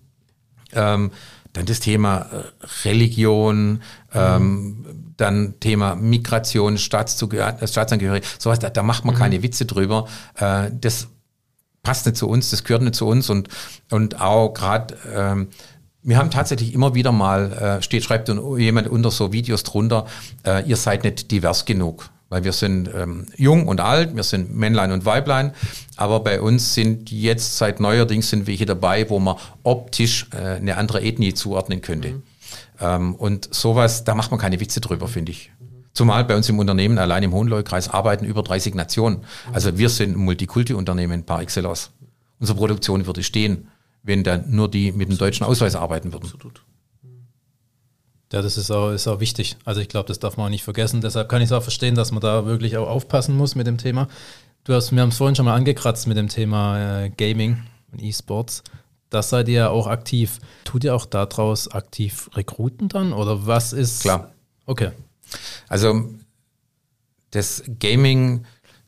Dann das Thema Religion, dann Thema Migration, Staatsangehörigkeit, sowas, da macht man keine Witze drüber. Das passt nicht zu uns, das gehört nicht zu uns und auch gerade, wir haben tatsächlich immer wieder mal, schreibt jemand unter so Videos drunter, ihr seid nicht divers genug. Weil wir sind jung und alt, wir sind Männlein und Weiblein, aber bei uns sind jetzt seit neuerdings sind welche dabei, wo man optisch eine andere Ethnie zuordnen könnte. Und sowas, da macht man keine Witze drüber, finde ich. Zumal bei uns im Unternehmen, allein im Hohenlohe-Kreis, arbeiten über 30 Nationen. Also wir sind ein Multikulti-Unternehmen par excellence. Unsere Produktion würde stehen, wenn dann nur die mit dem deutschen Ausweis arbeiten würden. Absolut. Ja, das ist auch wichtig. Also ich glaube, das darf man auch nicht vergessen. Deshalb kann ich es auch verstehen, dass man da wirklich auch aufpassen muss mit dem Thema. Wir haben es vorhin schon mal angekratzt mit dem Thema Gaming und E-Sports. Das seid ihr ja auch aktiv. Tut ihr auch daraus aktiv rekruten dann? Oder was ist? Klar. Okay. Also das Gaming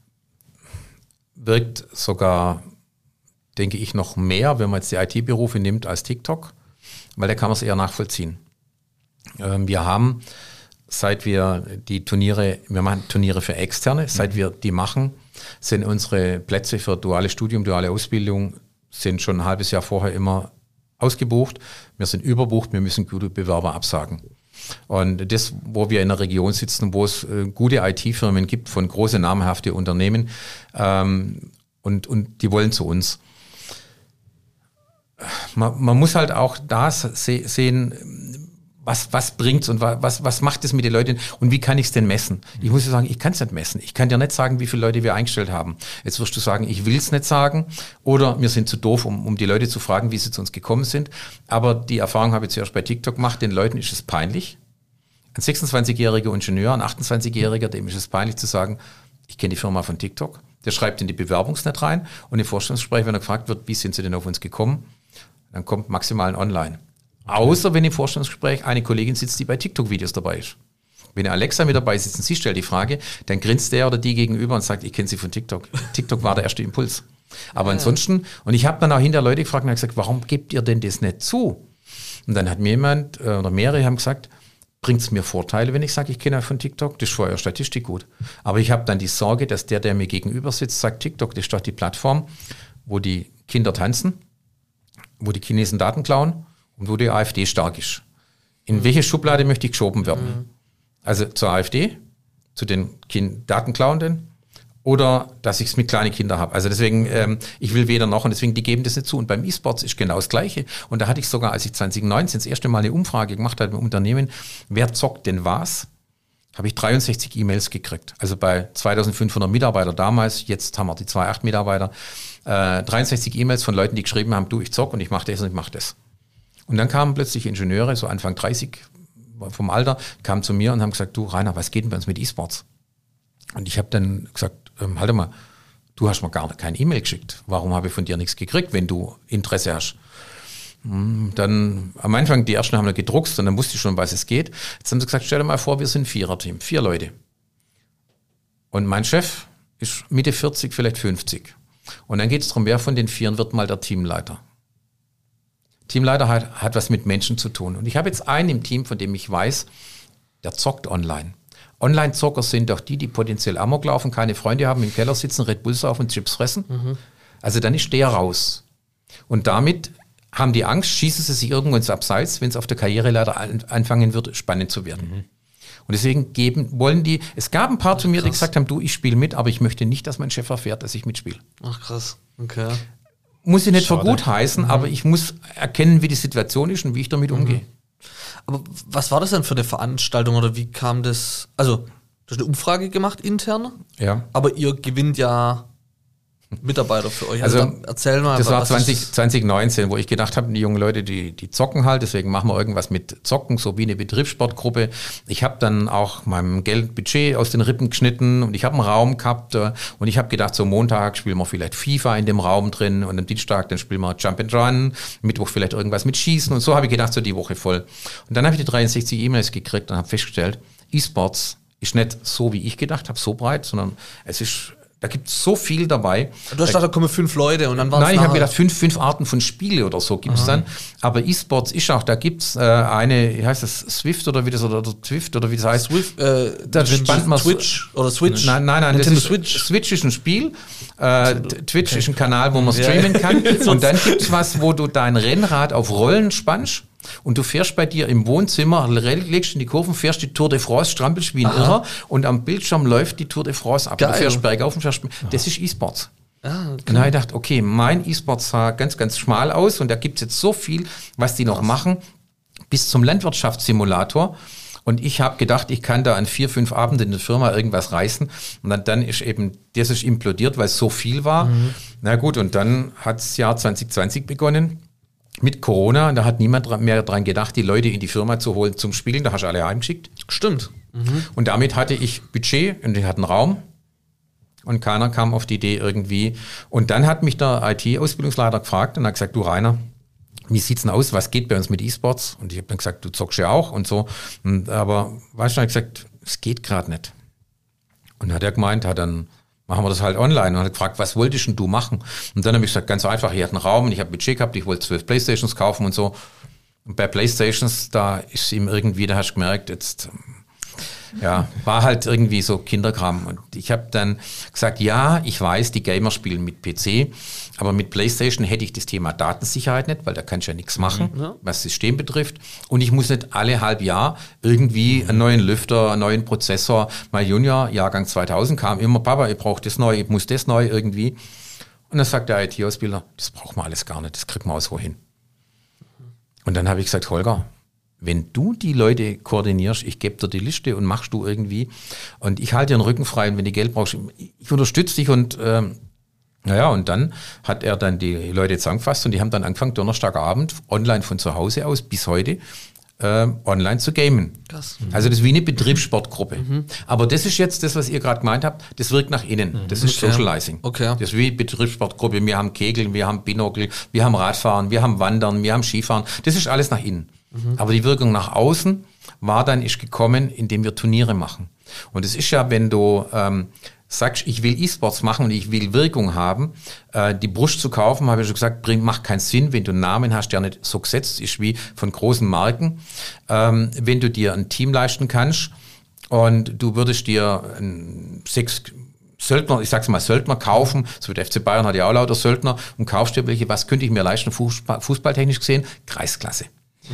wirkt sogar, denke ich, noch mehr, wenn man jetzt die IT-Berufe nimmt, als TikTok, weil da kann man es eher nachvollziehen. Wir haben, seit wir wir machen Turniere für Externe, seit wir die machen, sind unsere Plätze für duales Studium, duale Ausbildung, sind schon ein halbes Jahr vorher immer ausgebucht. Wir sind überbucht, wir müssen gute Bewerber absagen. Und das, wo wir in einer Region sitzen, wo es gute IT-Firmen gibt, von große namhafte Unternehmen, und die wollen zu uns. Man muss halt auch da sehen, was bringt's und was macht es mit den Leuten und wie kann ich es denn messen? Ich muss dir sagen, ich kann es nicht messen. Ich kann dir nicht sagen, wie viele Leute wir eingestellt haben. Jetzt wirst du sagen, ich will es nicht sagen oder wir sind zu doof, um die Leute zu fragen, wie sie zu uns gekommen sind. Aber die Erfahrung habe ich zuerst bei TikTok gemacht, den Leuten ist es peinlich. Ein 26-jähriger Ingenieur, ein 28-jähriger, dem ist es peinlich zu sagen, ich kenne die Firma von TikTok. Der schreibt in die Bewerbungsnet rein und im Vorstellungsgespräch, wenn er gefragt wird, wie sind Sie denn auf uns gekommen, dann kommt maximal ein Online. Außer wenn im Vorstellungsgespräch eine Kollegin sitzt, die bei TikTok-Videos dabei ist. Wenn Alexa mit dabei sitzt und sie stellt die Frage, dann grinst der oder die gegenüber und sagt, ich kenne sie von TikTok. TikTok war der erste Impuls. Aber ansonsten, und ich habe dann auch hinter Leute gefragt und habe gesagt, warum gebt ihr denn das nicht zu? Und dann hat mir jemand oder mehrere haben gesagt, bringt es mir Vorteile, wenn ich sage, ich kenne euch von TikTok? Das ist für eure Statistik gut. Aber ich habe dann die Sorge, dass der mir gegenüber sitzt, sagt, TikTok, das ist doch die Plattform, wo die Kinder tanzen, wo die Chinesen Daten klauen und wo die AfD stark ist. In welche Schublade möchte ich geschoben werden? Also zur AfD, zu den Datenklauenden oder dass ich es mit kleinen Kindern habe. Also deswegen, ich will weder noch und deswegen, die geben das nicht zu. Und beim E-Sports ist genau das Gleiche. Und da hatte ich sogar, als ich 2019 das erste Mal eine Umfrage gemacht habe im Unternehmen, wer zockt denn was, habe ich 63 E-Mails gekriegt. Also bei 2500 Mitarbeitern damals, jetzt haben wir die 2,8 Mitarbeiter, 63 E-Mails von Leuten, die geschrieben haben, du, ich zock und ich mache das und ich mache das. Und dann kamen plötzlich Ingenieure, so Anfang 30 vom Alter, kamen zu mir und haben gesagt, du Rainer, was geht denn bei uns mit E-Sports? Und ich habe dann gesagt, halt mal, du hast mir gar kein E-Mail geschickt. Warum habe ich von dir nichts gekriegt, wenn du Interesse hast? Dann am Anfang, die ersten haben wir gedruckst und dann wusste ich schon, was es geht. Jetzt haben sie gesagt, stell dir mal vor, wir sind ein Viererteam, 4 Leute. Und mein Chef ist Mitte 40, vielleicht 50. Und dann geht es darum, wer von den 4 wird mal der Teamleiter. Teamleiter hat was mit Menschen zu tun. Und ich habe jetzt einen im Team, von dem ich weiß, der zockt online. Online-Zocker sind doch die potenziell Amok laufen, keine Freunde haben, im Keller sitzen, Red Bull saufen und Chips fressen. Also dann ist der raus. Und damit haben die Angst, schießen sie sich irgendwo ins Abseits, wenn es auf der Karriereleiter anfangen wird, spannend zu werden. Und deswegen wollen die, es gab ein paar zu mir, die gesagt haben, du, ich spiele mit, aber ich möchte nicht, dass mein Chef erfährt, dass ich mitspiele. Ach krass, okay. Muss ich nicht für gut heißen, aber ich muss erkennen, wie die Situation ist und wie ich damit umgehe. Aber was war das denn für eine Veranstaltung oder wie kam das? Also, du hast eine Umfrage gemacht intern, Ja. aber ihr gewinnt ja Mitarbeiter für euch. Also dann erzähl mal. Das war was ist 2019, wo ich gedacht habe, die jungen Leute, die zocken halt, deswegen machen wir irgendwas mit Zocken, so wie eine Betriebssportgruppe. Ich habe dann auch meinem Geldbudget aus den Rippen geschnitten und ich habe einen Raum gehabt und ich habe gedacht, so Montag spielen wir vielleicht FIFA in dem Raum drin und am Dienstag dann spielen wir Jump and Run, Mittwoch vielleicht irgendwas mit Schießen und so habe ich gedacht, so die Woche voll. Und dann habe ich die 63 E-Mails gekriegt und habe festgestellt, E-Sports ist nicht so, wie ich gedacht habe, so breit, sondern es ist... Da gibt es so viel dabei. Du hast gedacht, da kommen 5 Leute und dann waren es Nein, ich habe gedacht, 5 Arten von Spiele oder so gibt es dann. Aber E-Sports ist auch, da gibt es eine, wie heißt das, Swift oder wie das, oder Zwift oder wie das heißt. Swift, da spannt man Twitch oder Switch? Nein, das ist, Switch ist ein Spiel, Twitch ist ein Kanal, wo man streamen kann. Und dann gibt es was, wo du dein Rennrad auf Rollen spannst. Und du fährst bei dir im Wohnzimmer, legst in die Kurven, fährst die Tour de France, strampelst wie ein Irrer und am Bildschirm läuft die Tour de France ab. Geil. Du fährst bergauf und fährst. Das ist E-Sports. Okay. Und da habe ich gedacht, okay, mein E-Sports sah ganz, ganz schmal aus und da gibt es jetzt so viel, was die noch machen, bis zum Landwirtschaftssimulator. Und ich habe gedacht, ich kann da an 4, 5 Abenden in der Firma irgendwas reißen. Und dann ist eben, das ist implodiert, weil es so viel war. Na gut, und dann hat das Jahr 2020 begonnen. Mit Corona, und da hat niemand mehr dran gedacht, die Leute in die Firma zu holen zum Spielen. Da hast du alle heimgeschickt. Stimmt. Und damit hatte ich Budget und ich hatte einen Raum. Und keiner kam auf die Idee irgendwie. Und dann hat mich der IT-Ausbildungsleiter gefragt und hat gesagt, du Rainer, wie sieht's denn aus? Was geht bei uns mit E-Sports? Und ich habe dann gesagt, du zockst ja auch und so. Aber weißt du, habe ich gesagt, es geht gerade nicht. Und dann hat er gemeint, dann machen wir das halt online. Und hat gefragt, was wolltest denn du machen? Und dann habe ich gesagt, ganz einfach, ich hatte einen Raum und ich habe Budget gehabt, ich wollte 12 Playstations kaufen und so. Und bei Playstations, da ist ihm irgendwie, da hast du gemerkt, jetzt, ja, war halt irgendwie so Kinderkram. Und ich habe dann gesagt, ja, ich weiß, die Gamer spielen mit PC, aber mit Playstation hätte ich das Thema Datensicherheit nicht, weil da kannst du ja nichts machen, was das System betrifft. Und ich muss nicht alle halb Jahr irgendwie einen neuen Lüfter, einen neuen Prozessor. Mein Junior, Jahrgang 2000, kam immer, Papa, ich brauche das neu, ich muss das neu irgendwie. Und dann sagt der IT-Ausbilder, das braucht man alles gar nicht, das kriegt man aus wohin. Und dann habe ich gesagt, Holger, wenn du die Leute koordinierst, ich gebe dir die Liste und machst du irgendwie und ich halte dir den Rücken frei und wenn du Geld brauchst, ich unterstütze dich und und dann hat er dann die Leute zusammengefasst und die haben dann angefangen, Donnerstagabend online von zu Hause aus bis heute online zu gamen. Krass. Also das ist wie eine Betriebssportgruppe. Aber das ist jetzt das, was ihr gerade gemeint habt, das wirkt nach innen. Das ist Socializing. Okay. Das ist wie Betriebssportgruppe. Wir haben Kegeln, wir haben Binokel, wir haben Radfahren, wir haben Wandern, wir haben Skifahren. Das ist alles nach innen. Aber die Wirkung nach außen ist gekommen, indem wir Turniere machen. Und es ist ja, wenn du sagst, ich will E-Sports machen und ich will Wirkung haben, die Brust zu kaufen, habe ich schon gesagt, macht keinen Sinn, wenn du einen Namen hast, der nicht so gesetzt ist wie von großen Marken. Wenn du dir ein Team leisten kannst und du würdest dir 6 Söldner, ich sag's mal Söldner kaufen, so wie der FC Bayern hat ja auch lauter Söldner, und kaufst dir welche, was könnte ich mir leisten, fußballtechnisch gesehen? Kreisklasse.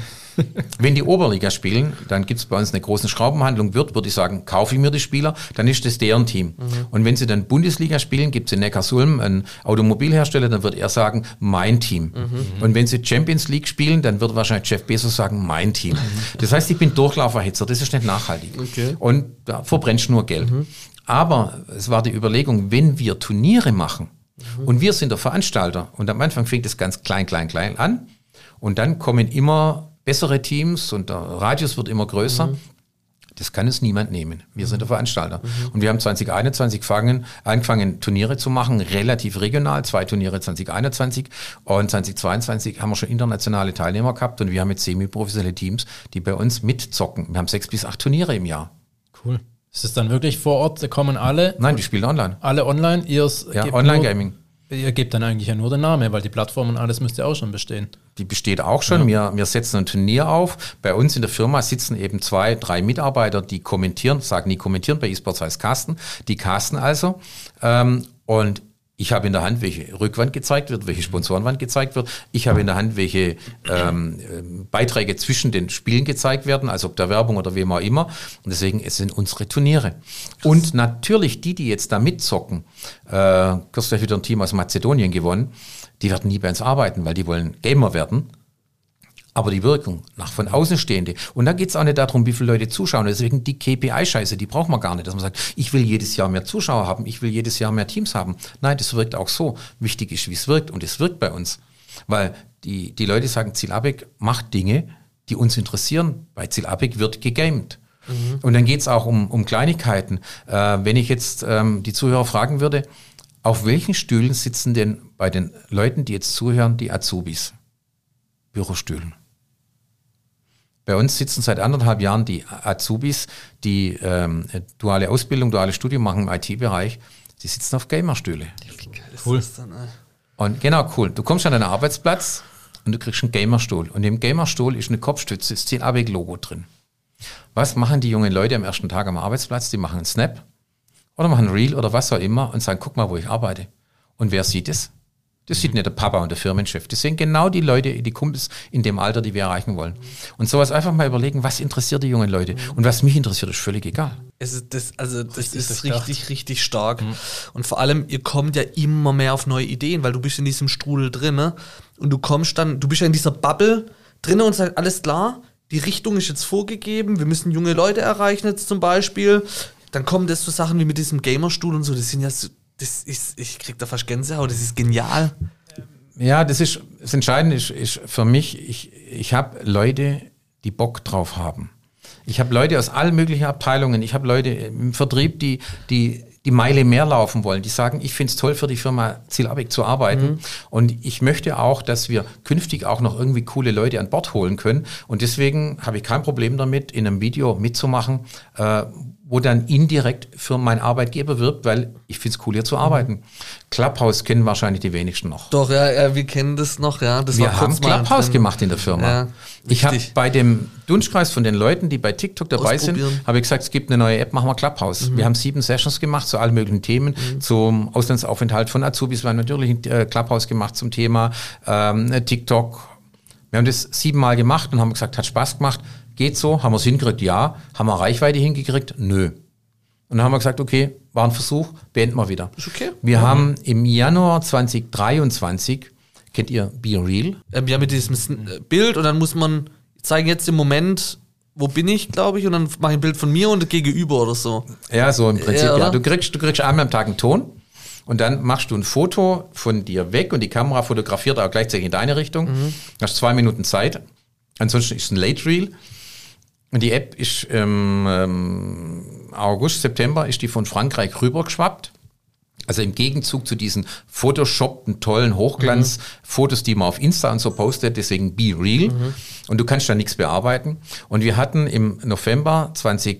Wenn die Oberliga spielen, dann gibt es bei uns eine große Schraubenhandlung, würde ich sagen, kaufe ich mir die Spieler, dann ist das deren Team. Und wenn sie dann Bundesliga spielen, gibt es in Neckarsulm einen Automobilhersteller, dann wird er sagen, mein Team. Und wenn sie Champions League spielen, dann wird wahrscheinlich Jeff Bezos sagen, mein Team. Das heißt, ich bin Durchlauferhitzer, das ist nicht nachhaltig. Okay. Und da verbrennst du nur Geld. Aber es war die Überlegung, wenn wir Turniere machen und wir sind der Veranstalter und am Anfang fängt es ganz klein an und dann kommen immer bessere Teams und der Radius wird immer größer. Das kann es niemand nehmen. Wir sind der Veranstalter. Und wir haben 2021 angefangen, Turniere zu machen, relativ regional, 2 Turniere 2021 und 2022 haben wir schon internationale Teilnehmer gehabt und wir haben jetzt semi-professionelle Teams, die bei uns mitzocken. Wir haben 6 bis 8 Turniere im Jahr. Cool. Ist es dann wirklich vor Ort, da kommen alle? Nein, die spielen online. Alle online? Online-Gaming. Ihr gebt dann eigentlich ja nur den Namen, weil die Plattform und alles müsste auch schon bestehen. Die besteht auch schon. Ja. Wir setzen ein Turnier auf. Bei uns in der Firma sitzen eben 2, 3 Mitarbeiter, die kommentieren, sagen nie kommentieren, bei eSports heißt casten. Die casten also. Und ich habe in der Hand, welche Rückwand gezeigt wird, welche Sponsorenwand gezeigt wird. Ich habe in der Hand, welche Beiträge zwischen den Spielen gezeigt werden, also ob der Werbung oder wem auch immer. Und deswegen, es sind unsere Turniere. Und natürlich die jetzt da mitzocken, kürzlich wieder ein Team aus Mazedonien gewonnen, die werden nie bei uns arbeiten, weil die wollen Gamer werden. Aber die Wirkung nach von außen stehende. Und da geht es auch nicht darum, wie viele Leute zuschauen. Deswegen die KPI-Scheiße, die braucht man gar nicht. Dass man sagt, ich will jedes Jahr mehr Zuschauer haben, ich will jedes Jahr mehr Teams haben. Nein, das wirkt auch so. Wichtig ist, wie es wirkt. Und es wirkt bei uns. Weil die Leute sagen, Ziel ABEC macht Dinge, die uns interessieren. Bei Ziel ABEC wird gegamed. Und dann geht es auch um Kleinigkeiten. Wenn ich jetzt die Zuhörer fragen würde, auf welchen Stühlen sitzen denn bei den Leuten, die jetzt zuhören, die Azubis? Bürostühlen. Bei uns sitzen seit 1,5 Jahren die Azubis, die duale Ausbildung, duales Studium machen im IT-Bereich. Die sitzen auf Gamerstühle. Wie geil ist Cool. das dann, ey? Und genau, cool. Du kommst an deinen Arbeitsplatz und du kriegst einen Gamerstuhl. Und im Gamerstuhl ist eine Kopfstütze, ist Ziel ABEC-Logo drin. Was machen die jungen Leute am ersten Tag am Arbeitsplatz? Die machen einen Snap oder machen ein Reel oder was auch immer und sagen, guck mal, wo ich arbeite. Und wer sieht es? Das sieht nicht der Papa und der Firmenchef. Das sind genau die Leute, die Kumpels in dem Alter, die wir erreichen wollen. Und sowas einfach mal überlegen, was interessiert die jungen Leute? Und was mich interessiert, ist völlig egal. Das ist richtig, richtig stark. Und vor allem, ihr kommt ja immer mehr auf neue Ideen, weil du bist in diesem Strudel drin, ne? Und du bist ja in dieser Bubble drin und sagst, alles klar, die Richtung ist jetzt vorgegeben, wir müssen junge Leute erreichen jetzt zum Beispiel. Dann kommen das so Sachen wie mit diesem Gamerstuhl und so, das sind ja so, ich krieg da fast Gänsehaut, das ist genial. Ja, das Entscheidende ist für mich, ich habe Leute, die Bock drauf haben. Ich habe Leute aus allen möglichen Abteilungen, ich habe Leute im Vertrieb, die Meile mehr laufen wollen, die sagen, ich finde es toll, für die Firma Ziel ABEC zu arbeiten und ich möchte auch, dass wir künftig auch noch irgendwie coole Leute an Bord holen können und deswegen habe ich kein Problem damit, in einem Video mitzumachen, wo dann indirekt für meinen Arbeitgeber wirbt, weil ich finde es cool, hier zu arbeiten. Clubhouse kennen wahrscheinlich die wenigsten noch. Doch, ja, wir kennen das noch, ja. Wir haben Clubhouse gemacht in der Firma. Ja, ich habe bei dem Dunstkreis von den Leuten, die bei TikTok dabei sind, habe ich gesagt, es gibt eine neue App, machen wir Clubhouse. Wir haben 7 Sessions gemacht zu allen möglichen Themen, zum Auslandsaufenthalt von Azubis. Wir haben natürlich ein Clubhouse gemacht zum Thema TikTok. Wir haben das 7 Mal gemacht und haben gesagt, hat Spaß gemacht. Geht so? Haben wir es hingekriegt? Ja. Haben wir Reichweite hingekriegt? Nö. Und dann haben wir gesagt, okay, war ein Versuch, beenden wir wieder. Ist okay. Wir haben im Januar 2023, kennt ihr Be Real? Ja, mit diesem Bild und dann muss man zeigen jetzt im Moment, wo bin ich, glaube ich, und dann mache ich ein Bild von mir und gegenüber oder so. Ja, so im Prinzip, Ja, ja. oder? Du kriegst einmal am Tag einen Ton und dann machst du ein Foto von dir weg und die Kamera fotografiert auch gleichzeitig in deine Richtung. Hast 2 Minuten Zeit. Ansonsten ist es ein Late Reel. Und die App ist im August, September ist die von Frankreich rübergeschwappt. Also im Gegenzug zu diesen photoshoppten, tollen Hochglanz-Fotos, die man auf Insta und so postet, deswegen Be Real. Und du kannst da nichts bearbeiten. Und wir hatten im November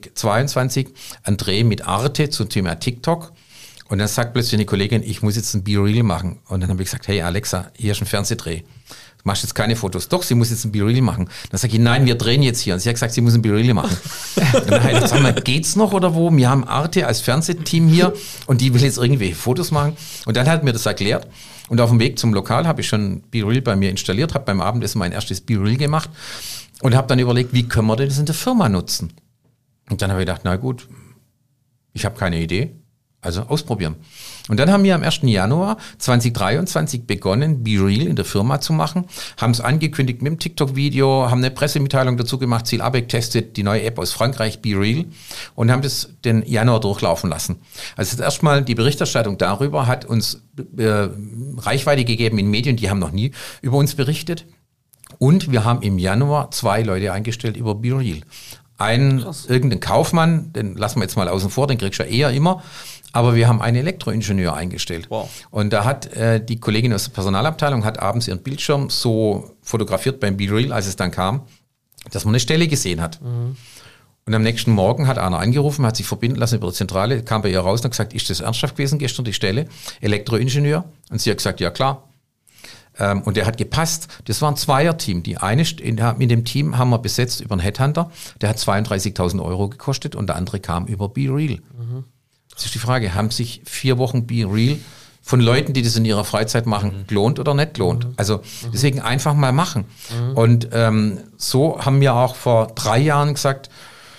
2022 einen Dreh mit Arte zum Thema TikTok. Und dann sagt plötzlich eine Kollegin, ich muss jetzt ein Be Real machen. Und dann habe ich gesagt, hey Alexa, hier ist ein Fernsehdreh. Du machst jetzt keine Fotos. Doch, sie muss jetzt ein Be Real machen. Dann sage ich, nein, wir drehen jetzt hier. Und sie hat gesagt, sie muss ein Be Real machen. Und dann habe ich gesagt, sag mal, geht's noch oder wo? Wir haben Arte als Fernsehteam hier und die will jetzt irgendwelche Fotos machen. Und dann hat mir das erklärt. Und auf dem Weg zum Lokal habe ich schon Be Real bei mir installiert, habe beim Abendessen mein erstes Be Real gemacht und habe dann überlegt, wie können wir denn das in der Firma nutzen? Und dann habe ich gedacht, na gut, ich habe keine Idee. Also ausprobieren. Und dann haben wir am 1. Januar 2023 begonnen, Be Real in der Firma zu machen, haben es angekündigt mit dem TikTok-Video, haben eine Pressemitteilung dazu gemacht, Ziel ABEC testet die neue App aus Frankreich, Be Real, und haben das den Januar durchlaufen lassen. Also erstmal die Berichterstattung darüber hat uns Reichweite gegeben in Medien, die haben noch nie über uns berichtet. Und wir haben im Januar 2 Leute eingestellt über Be Real. Irgendeinen Kaufmann, den lassen wir jetzt mal außen vor, den kriegst du ja eher immer. Aber wir haben einen Elektroingenieur eingestellt. Wow. Und da hat die Kollegin aus der Personalabteilung hat abends ihren Bildschirm so fotografiert beim Be Real, als es dann kam, dass man eine Stelle gesehen hat. Und am nächsten Morgen hat einer angerufen, hat sich verbinden lassen über die Zentrale, kam bei ihr raus und hat gesagt, ist das ernsthaft gewesen gestern, die Stelle? Elektroingenieur. Und sie hat gesagt, ja klar. Und der hat gepasst. Das war ein Zweierteam. In dem Team haben wir besetzt über einen Headhunter. Der hat 32.000 Euro gekostet und der andere kam über Be Real. Das ist die Frage, haben sich 4 Wochen Be Real von Leuten, die das in ihrer Freizeit machen, gelohnt oder nicht gelohnt? Also deswegen einfach mal machen. Und so haben wir auch vor 3 Jahren gesagt,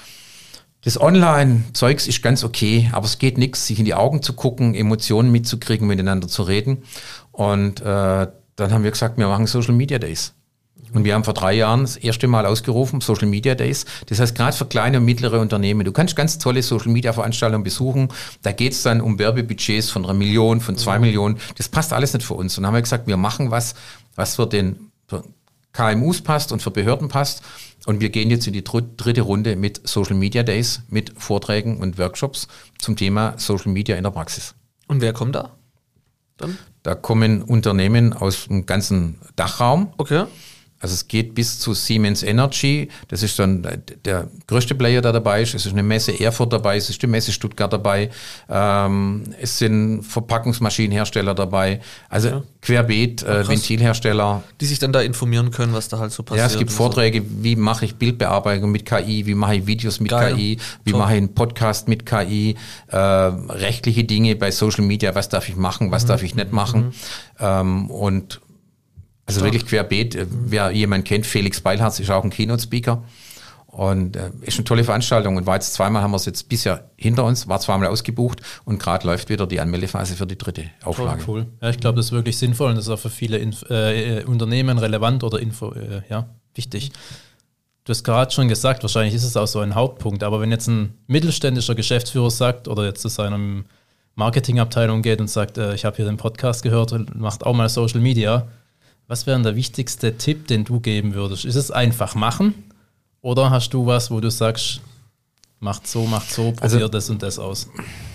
das Online-Zeugs ist ganz okay, aber es geht nichts, sich in die Augen zu gucken, Emotionen mitzukriegen, miteinander zu reden. Und dann haben wir gesagt, wir machen Social Media Days. Und wir haben vor 3 Jahren das erste Mal ausgerufen, Social Media Days. Das heißt, gerade für kleine und mittlere Unternehmen, du kannst ganz tolle Social Media Veranstaltungen besuchen. Da geht es dann um Werbebudgets von 1 Million, von 2 Millionen. Das passt alles nicht für uns. Und dann haben wir gesagt, wir machen was für KMUs passt und für Behörden passt. Und wir gehen jetzt in die dritte Runde mit Social Media Days, mit Vorträgen und Workshops zum Thema Social Media in der Praxis. Und wer kommt da dann? Da kommen Unternehmen aus dem ganzen Dachraum. Okay. Also es geht bis zu Siemens Energy, das ist dann der größte Player, der dabei ist. Es ist eine Messe Erfurt dabei, es ist die Messe Stuttgart dabei, es sind Verpackungsmaschinenhersteller dabei, also querbeet, Ventilhersteller. Die sich dann da informieren können, was da halt so passiert. Ja, es gibt Vorträge, wie mache ich Bildbearbeitung mit KI, wie mache ich Videos mit KI, wie mache ich einen Podcast mit KI, rechtliche Dinge bei Social Media, was darf ich machen, was darf ich nicht machen, und also wirklich querbeet. Wer jemanden kennt, Felix Beilharz ist auch ein Keynote-Speaker und ist eine tolle Veranstaltung und war jetzt 2-mal, haben wir es jetzt bisher hinter uns, war 2-mal ausgebucht und gerade läuft wieder die Anmeldephase für die 3. Auflage. Cool. Ja, ich glaube, das ist wirklich sinnvoll und das ist auch für viele Unternehmen relevant oder wichtig. Du hast gerade schon gesagt, wahrscheinlich ist es auch so ein Hauptpunkt, aber wenn jetzt ein mittelständischer Geschäftsführer sagt oder jetzt zu seiner Marketingabteilung geht und sagt, ich habe hier den Podcast gehört und macht auch mal Social Media, was wäre denn der wichtigste Tipp, den du geben würdest? Ist es einfach machen oder hast du was, wo du sagst, macht so, probier das und das aus?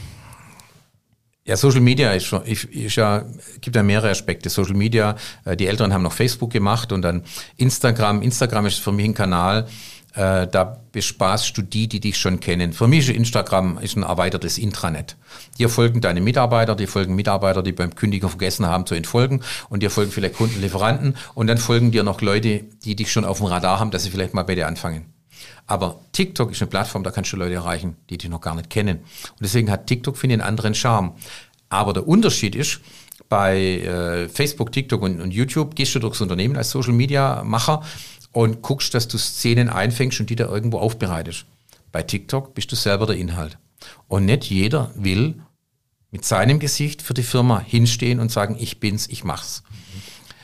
Ja, Social Media gibt ja mehrere Aspekte. Social Media, die Älteren haben noch Facebook gemacht und dann Instagram. Instagram ist für mich ein Kanal, da bespaßt du die dich schon kennen. Für mich ist Instagram ein erweitertes Intranet. Dir folgen deine Mitarbeiter, die folgen Mitarbeiter, die beim Kündigen vergessen haben zu entfolgen und dir folgen vielleicht Kunden, Lieferanten und dann folgen dir noch Leute, die dich schon auf dem Radar haben, dass sie vielleicht mal bei dir anfangen. Aber TikTok ist eine Plattform, da kannst du Leute erreichen, die dich noch gar nicht kennen. Und deswegen hat TikTok, finde ich, einen anderen Charme. Aber der Unterschied ist, bei Facebook, TikTok und YouTube gehst du durchs Unternehmen als Social-Media-Macher und guckst, dass du Szenen einfängst und die da irgendwo aufbereitest. Bei TikTok bist du selber der Inhalt. Und nicht jeder will mit seinem Gesicht für die Firma hinstehen und sagen, ich bin's, ich mach's.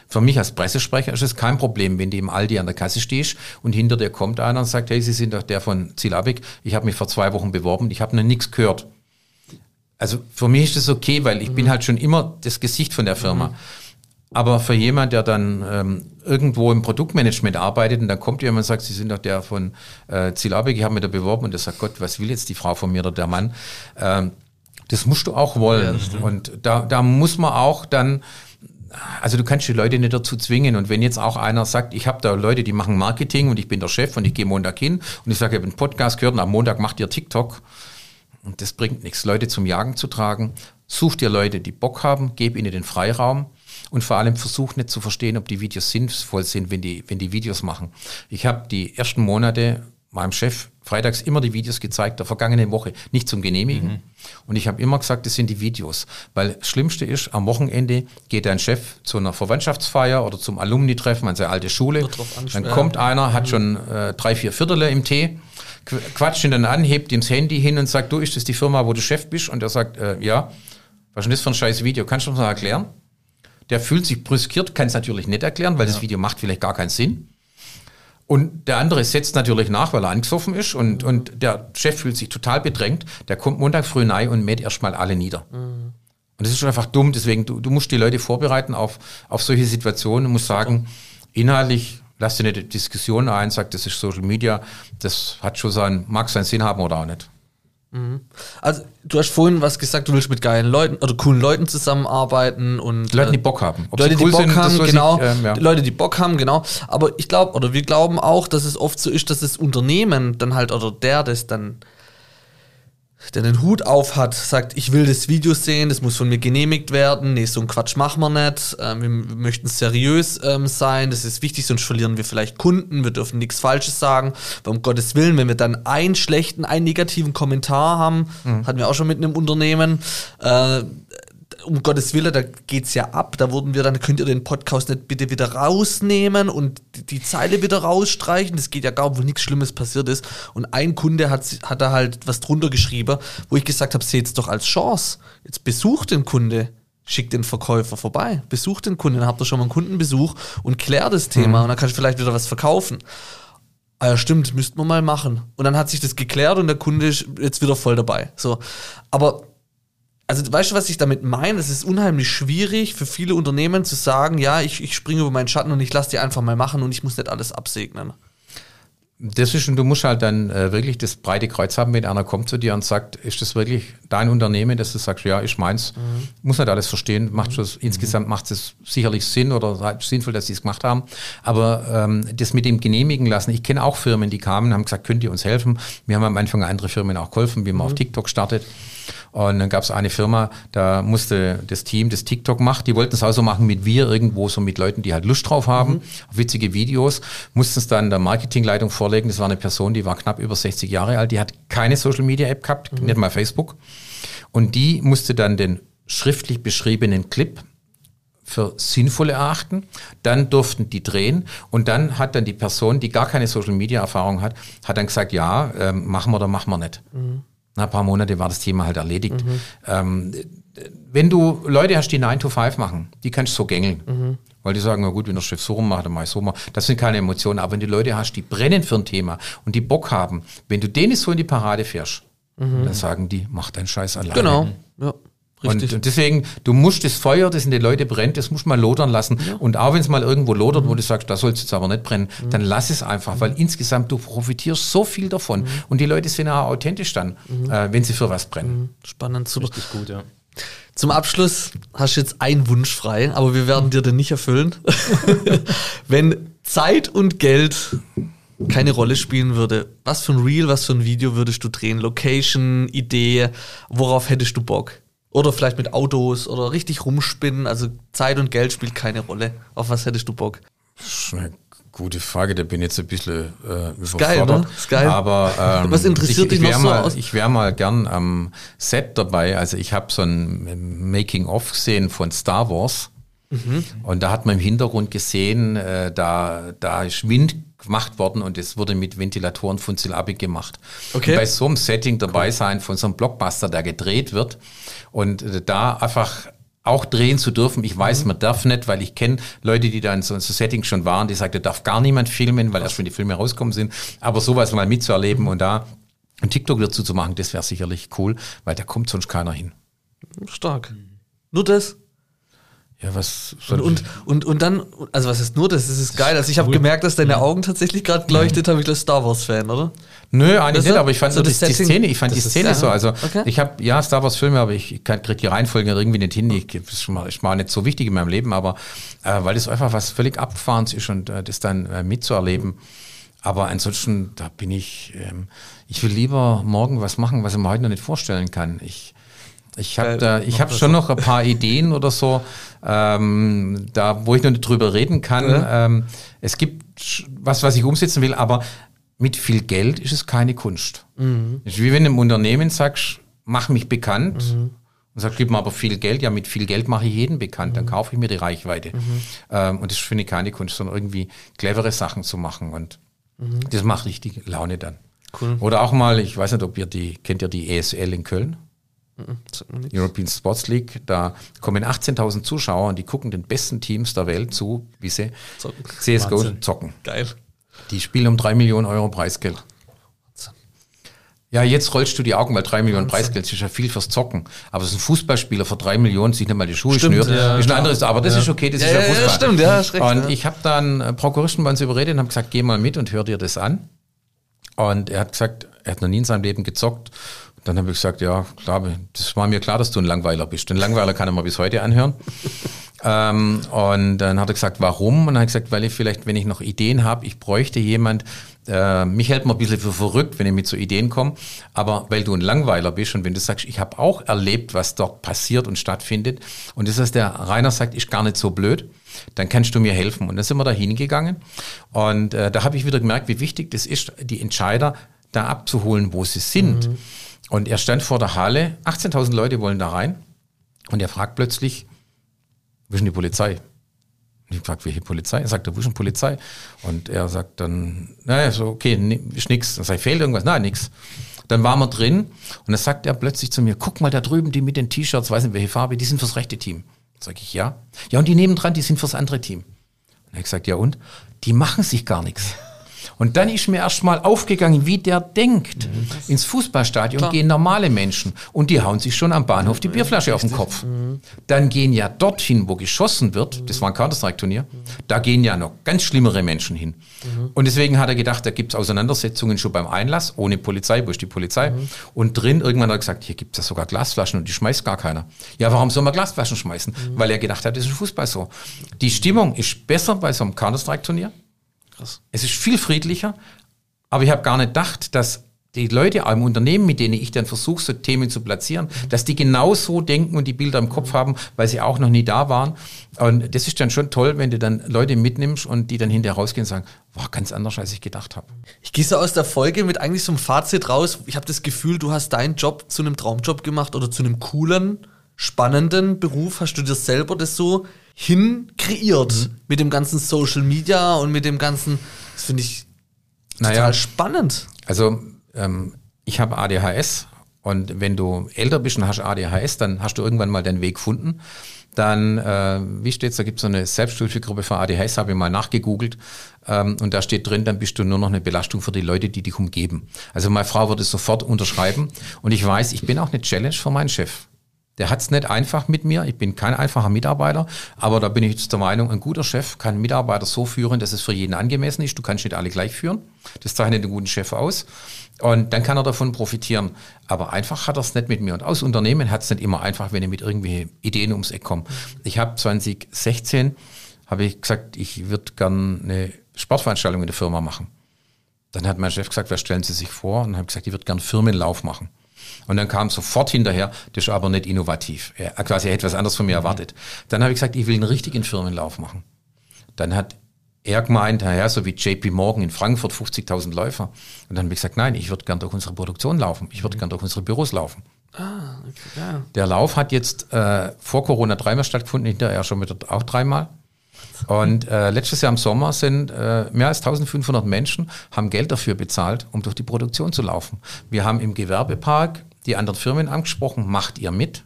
für mich als Pressesprecher ist es kein Problem, wenn du im Aldi an der Kasse stehst und hinter dir kommt einer und sagt, hey, Sie sind doch der von Ziel Abeck, ich habe mich vor 2 Wochen beworben, ich habe noch nichts gehört. Also für mich ist das okay, weil ich bin halt schon immer das Gesicht von der Firma. Aber für jemand, der dann irgendwo im Produktmanagement arbeitet und dann kommt jemand und sagt, Sie sind doch der von Ziel Abeck, ich habe mich da beworben und der sagt, Gott, was will jetzt die Frau von mir oder der Mann? Das musst du auch wollen. Ja, und da muss man auch dann, also du kannst die Leute nicht dazu zwingen. Und wenn jetzt auch einer sagt, ich habe da Leute, die machen Marketing und ich bin der Chef und ich gehe Montag hin und ich sage, ich habe einen Podcast gehört und am Montag macht ihr TikTok. Und das bringt nichts, Leute zum Jagen zu tragen. Such dir Leute, die Bock haben, gib ihnen den Freiraum und vor allem versuch nicht zu verstehen, ob die Videos sinnvoll sind, wenn die Videos machen. Ich habe die ersten Monate meinem Chef freitags immer die Videos gezeigt, der vergangenen Woche, nicht zum Genehmigen. Und ich habe immer gesagt, das sind die Videos. Weil das Schlimmste ist, am Wochenende geht dein Chef zu einer Verwandtschaftsfeier oder zum Alumni-Treffen an seine alte Schule. Dann kommt einer, hat schon 3-4 Viertel im Tee, quatscht ihn dann an, hebt ihm das Handy hin und sagt, du, ist das die Firma, wo du Chef bist? Und er sagt, ja. Was ist denn das für ein scheiß Video? Kannst du uns mal erklären? Der fühlt sich brüskiert, kann es natürlich nicht erklären, weil das Video macht vielleicht gar keinen Sinn. Und der andere setzt natürlich nach, weil er angesoffen ist und der Chef fühlt sich total bedrängt. Der kommt Montag früh rein und mäht erstmal alle nieder. Und das ist schon einfach dumm. Deswegen, du musst die Leute vorbereiten auf solche Situationen und musst sagen, inhaltlich, lass dir eine Diskussion ein, sag, das ist Social Media, das hat schon mag seinen Sinn haben oder auch nicht. Also du hast vorhin was gesagt, du willst mit geilen Leuten oder coolen Leuten zusammenarbeiten und Leute, die Bock haben. Leute, die Bock haben, genau. Leute, die Bock haben, genau. Aber ich glaube, oder wir glauben auch, dass es oft so ist, dass das Unternehmen dann halt, oder der den Hut auf hat, sagt, ich will das Video sehen, das muss von mir genehmigt werden, nee, so einen Quatsch machen wir nicht, wir möchten seriös sein, das ist wichtig, sonst verlieren wir vielleicht Kunden, wir dürfen nichts Falsches sagen, aber um Gottes Willen, wenn wir dann einen negativen Kommentar haben, hatten wir auch schon mit einem Unternehmen, um Gottes Willen, da geht's ja ab, da könnt ihr den Podcast nicht bitte wieder rausnehmen und die Zeile wieder rausstreichen, das geht ja gar nicht, wo nichts Schlimmes passiert ist. Und ein Kunde hat da halt was drunter geschrieben, wo ich gesagt habe, seht's doch als Chance, jetzt besucht den Kunde, schickt den Verkäufer vorbei, besucht den Kunden, dann habt ihr schon mal einen Kundenbesuch und klärt das Thema und dann kannst du vielleicht wieder was verkaufen. Ah ja, stimmt, müssten wir mal machen. Und dann hat sich das geklärt und der Kunde ist jetzt wieder voll dabei. So, aber also weißt du, was ich damit meine? Es ist unheimlich schwierig für viele Unternehmen zu sagen, ja, ich springe über meinen Schatten und ich lasse die einfach mal machen und ich muss nicht alles absegnen. Das ist, und du musst halt dann wirklich das breite Kreuz haben, wenn einer kommt zu dir und sagt, ist das wirklich dein Unternehmen, dass du sagst, ja, ich meins, muss nicht alles verstehen, insgesamt macht es sicherlich Sinn oder sinnvoll, dass sie es gemacht haben, aber das mit dem genehmigen lassen, ich kenne auch Firmen, die kamen und haben gesagt, könnt ihr uns helfen? Wir haben am Anfang andere Firmen auch geholfen, wie man auf TikTok startet. Und dann gab es eine Firma, da musste das Team, das TikTok macht, die wollten es auch so machen mit wir irgendwo, so mit Leuten, die halt Lust drauf haben, auf witzige Videos, mussten es dann der Marketingleitung vorlegen. Das war eine Person, die war knapp über 60 Jahre alt, die hat keine Social-Media-App gehabt, nicht mal Facebook. Und die musste dann den schriftlich beschriebenen Clip für sinnvoll erachten, dann durften die drehen und dann hat dann die Person, die gar keine Social-Media-Erfahrung hat dann gesagt, ja, machen wir oder machen wir nicht. Nach ein paar Monate war das Thema halt erledigt. Wenn du Leute hast, die 9 to 5 machen, die kannst du so gängeln. Weil die sagen, na gut, wenn der Chef so rum macht, dann mach ich so mal. Das sind keine Emotionen. Aber wenn du Leute hast, die brennen für ein Thema und die Bock haben, wenn du denen so in die Parade fährst, dann sagen die, mach deinen Scheiß alleine. Genau, ja. Richtig. Und deswegen, du musst das Feuer, das in die Leute brennt, das musst du mal lodern lassen. Ja. Und auch wenn es mal irgendwo lodert, wo du sagst, da soll es jetzt aber nicht brennen, dann lass es einfach, weil insgesamt du profitierst so viel davon. Und die Leute sind auch authentisch dann, wenn sie für was brennen. Spannend, super. Richtig gut, ja. Zum Abschluss hast du jetzt einen Wunsch frei, aber wir werden dir den nicht erfüllen. Wenn Zeit und Geld keine Rolle spielen würde, was für ein Reel, was für ein Video würdest du drehen? Location, Idee, worauf hättest du Bock? Oder vielleicht mit Autos oder richtig rumspinnen. Also Zeit und Geld spielt keine Rolle. Auf was hättest du Bock? Das ist eine gute Frage, da bin ich jetzt ein bisschen ist geil, ne? Ist geil. Aber was interessiert dich noch so aus? Ich wäre mal gern am Set dabei. Also ich habe so ein Making-of gesehen von Star Wars. Und da hat man im Hintergrund gesehen, da ist Wind gemacht worden und es wurde mit Ventilatoren von Ziel Abeck gemacht. Okay. Und bei so einem Setting dabei sein von so einem Blockbuster, der gedreht wird und da einfach auch drehen zu dürfen. Ich weiß, man darf nicht, weil ich kenne Leute, die da in so Settings schon waren, die sagen, da darf gar niemand filmen, weil erst wenn die Filme rauskommen sind. Aber sowas mal mitzuerleben und da ein TikTok dazu zu machen, das wäre sicherlich cool, weil da kommt sonst keiner hin. Stark. Nur das? Ja, was soll und dann, also was ist nur das? Das ist geil. Also ich habe gemerkt, dass deine Augen tatsächlich gerade geleuchtet haben. Ich glaube, Star Wars-Fan, oder? Nö, eigentlich Das nicht, aber ich fand so so das die Setting- Szene, ich fand die das ist- Szene ja. so, also Okay. ich habe, ja, Star Wars Filme, aber ich kriege die Reihenfolge irgendwie nicht hin, das ist mal nicht so wichtig in meinem Leben, aber weil das einfach was völlig Abgefahrens ist und das dann mitzuerleben. Aber ansonsten, da bin ich will lieber morgen was machen, was ich mir heute noch nicht vorstellen kann. Ich habe schon noch ein paar Ideen oder so, da wo ich noch nicht drüber reden kann. Ja. Es gibt was ich umsetzen will, aber mit viel Geld ist es keine Kunst. Es ist wie wenn du im Unternehmen sagst, mach mich bekannt und sagst, gib mir aber viel Geld. Ja, mit viel Geld mache ich jeden bekannt, dann kaufe ich mir die Reichweite. Und das finde ich keine Kunst, sondern irgendwie clevere Sachen zu machen und das macht richtig Laune dann. Cool. Oder auch mal, ich weiß nicht, kennt ihr die ESL in Köln? Sagt mir nichts. European Sports League, da kommen 18.000 Zuschauer und die gucken den besten Teams der Welt zu, wie sie Zocken. CSGO Wahnsinn. zocken. Geil. Die spielen um 3 Millionen Euro Preisgeld. Wahnsinn. Ja, jetzt rollst du die Augen, weil 3 Millionen Preisgeld ist ja viel fürs Zocken. Aber so ein Fußballspieler für 3 Millionen sich nicht mal die Schuhe Stimmt, schnürt, ja, ist ein klar. anderes, aber das ist okay, das ist ja Fußball. Ja, stimmt, ja, hast recht. Und ja. ich habe dann Prokuristen bei uns überredet und habe gesagt, geh mal mit und hör dir das an. Und er hat gesagt, er hat noch nie in seinem Leben gezockt. Dann habe ich gesagt, ja, klar, das war mir klar, dass du ein Langweiler bist. Den Langweiler kann er mir bis heute anhören. Und dann hat er gesagt, warum? Und dann habe ich gesagt, weil ich vielleicht, wenn ich noch Ideen habe, ich bräuchte jemand, mich hält man ein bisschen für verrückt, wenn ich mit so Ideen komme, aber weil du ein Langweiler bist und wenn du sagst, ich habe auch erlebt, was dort passiert und stattfindet und das, was der Rainer sagt, ist gar nicht so blöd, dann kannst du mir helfen. Und dann sind wir da hingegangen und da habe ich wieder gemerkt, wie wichtig das ist, die Entscheider da abzuholen, wo sie sind. Und er stand vor der Halle, 18.000 Leute wollen da rein und er fragt plötzlich, wo ist denn die Polizei? Und ich frage, welche Polizei? Er sagt, wo ist denn Polizei? Und er sagt dann, naja, so, okay, ist nix. Dann sag ich, fehlt irgendwas? Nein, nix. Dann waren wir drin und dann sagt er plötzlich zu mir, guck mal da drüben, die mit den T-Shirts, weiß nicht welche Farbe, die sind fürs rechte Team. Sag ich, ja. Ja, und die nebendran, die sind fürs andere Team. Und er hat gesagt, ja und? Die machen sich gar nichts. Und dann ist mir erst mal aufgegangen, wie der denkt. Ins Fußballstadion gehen normale Menschen und die hauen sich schon am Bahnhof die Bierflasche auf den Kopf. Dann gehen ja dorthin, wo geschossen wird, das war ein Counter-Strike-Turnier, da gehen ja noch ganz schlimmere Menschen hin. Und deswegen hat er gedacht, da gibt es Auseinandersetzungen schon beim Einlass, ohne Polizei, wo ist die Polizei? Und drin irgendwann hat er gesagt, hier gibt es ja sogar Glasflaschen und die schmeißt gar keiner. Ja, warum soll man Glasflaschen schmeißen? Weil er gedacht hat, das ist Fußball so. Die Stimmung ist besser bei so einem Counter-Strike-Turnier. Krass. Es ist viel friedlicher, aber ich habe gar nicht gedacht, dass die Leute im Unternehmen, mit denen ich dann versuche, so Themen zu platzieren, dass die genau so denken und die Bilder im Kopf haben, weil sie auch noch nie da waren. Und das ist dann schon toll, wenn du dann Leute mitnimmst und die dann hinterher rausgehen und sagen, war ganz anders, als ich gedacht habe. Ich gehe so aus der Folge mit eigentlich so einem Fazit raus. Ich habe das Gefühl, du hast deinen Job zu einem Traumjob gemacht oder zu einem coolen, spannenden Beruf. Hast du dir selber das so hin kreiert mit dem ganzen Social Media und mit dem ganzen, das finde ich total spannend. Also ich habe ADHS und wenn du älter bist und hast ADHS, dann hast du irgendwann mal deinen Weg gefunden. Dann, wie steht's, da gibt es so eine Selbsthilfegruppe für ADHS, habe ich mal nachgegoogelt und da steht drin, dann bist du nur noch eine Belastung für die Leute, die dich umgeben. Also meine Frau würde es sofort unterschreiben und ich weiß, ich bin auch eine Challenge für meinen Chef. Der hat es nicht einfach mit mir, ich bin kein einfacher Mitarbeiter, aber da bin ich jetzt der Meinung, ein guter Chef kann Mitarbeiter so führen, dass es für jeden angemessen ist. Du kannst nicht alle gleich führen, das zeichnet einen guten Chef aus und dann kann er davon profitieren. Aber einfach hat er es nicht mit mir und aus Unternehmen hat es nicht immer einfach, wenn ich mit irgendwelchen Ideen ums Eck komme. Ich habe 2016, habe ich gesagt, ich würde gerne eine Sportveranstaltung in der Firma machen. Dann hat mein Chef gesagt, was stellen Sie sich vor? Und dann habe ich gesagt, ich würde gerne einen Firmenlauf machen. Und dann kam sofort hinterher, das ist aber nicht innovativ. Er hätte was anderes von mir erwartet. Dann habe ich gesagt, ich will einen richtigen Firmenlauf machen. Dann hat er gemeint, ja, so wie JP Morgan in Frankfurt, 50.000 Läufer. Und dann habe ich gesagt, nein, ich würde gern durch unsere Produktion laufen. Ich würde gern durch unsere Büros laufen. Okay, ja. Der Lauf hat jetzt vor Corona 3-mal stattgefunden, hinterher schon wieder auch 3-mal. Und letztes Jahr im Sommer sind mehr als 1500 Menschen, haben Geld dafür bezahlt, um durch die Produktion zu laufen. Wir haben im Gewerbepark die anderen Firmen angesprochen, macht ihr mit?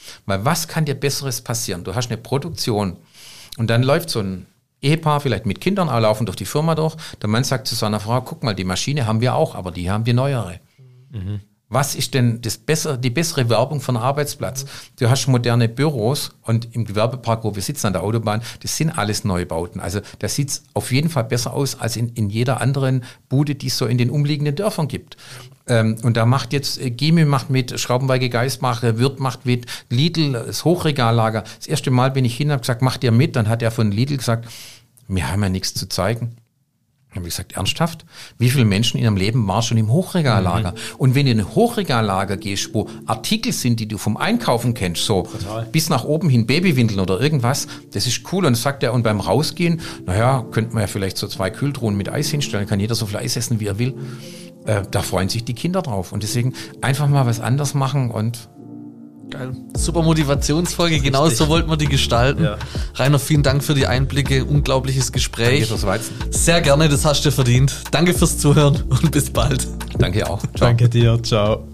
Weil was kann dir Besseres passieren? Du hast eine Produktion und dann läuft so ein Ehepaar vielleicht mit Kindern auch laufen durch die Firma durch. Der Mann sagt zu seiner Frau, guck mal, die Maschine haben wir auch, aber die haben wir neuere. Mhm. Was ist denn die bessere Werbung für einen Arbeitsplatz? Du hast moderne Büros und im Gewerbepark, wo wir sitzen an der Autobahn, das sind alles Neubauten. Also da sieht es auf jeden Fall besser aus als in jeder anderen Bude, die es so in den umliegenden Dörfern gibt. Und da macht jetzt Gemi macht mit, Schraubenweige Geismacher, Wirth macht mit, Lidl, das Hochregallager. Das erste Mal bin ich hin und habe gesagt, macht ihr mit? Dann hat er von Lidl gesagt, wir haben ja nichts zu zeigen. Dann habe ich gesagt, ernsthaft? Wie viele Menschen in ihrem Leben waren schon im Hochregallager? Mhm. Und wenn du in ein Hochregallager gehst, wo Artikel sind, die du vom Einkaufen kennst, so bis nach oben hin Babywindeln oder irgendwas, das ist cool. Und sagt er, und beim Rausgehen, naja, könnte man ja vielleicht so 2 Kühltruhen mit Eis hinstellen, kann jeder so viel Eis essen, wie er will. Da freuen sich die Kinder drauf. Und deswegen einfach mal was anderes machen und geil. Super Motivationsfolge, genau so wollten wir die gestalten. Ja. Rainer, vielen Dank für die Einblicke, unglaubliches Gespräch. Danke fürs Weizen. Sehr gerne, das hast du verdient. Danke fürs Zuhören und bis bald. Danke auch. Ciao. Danke dir, ciao.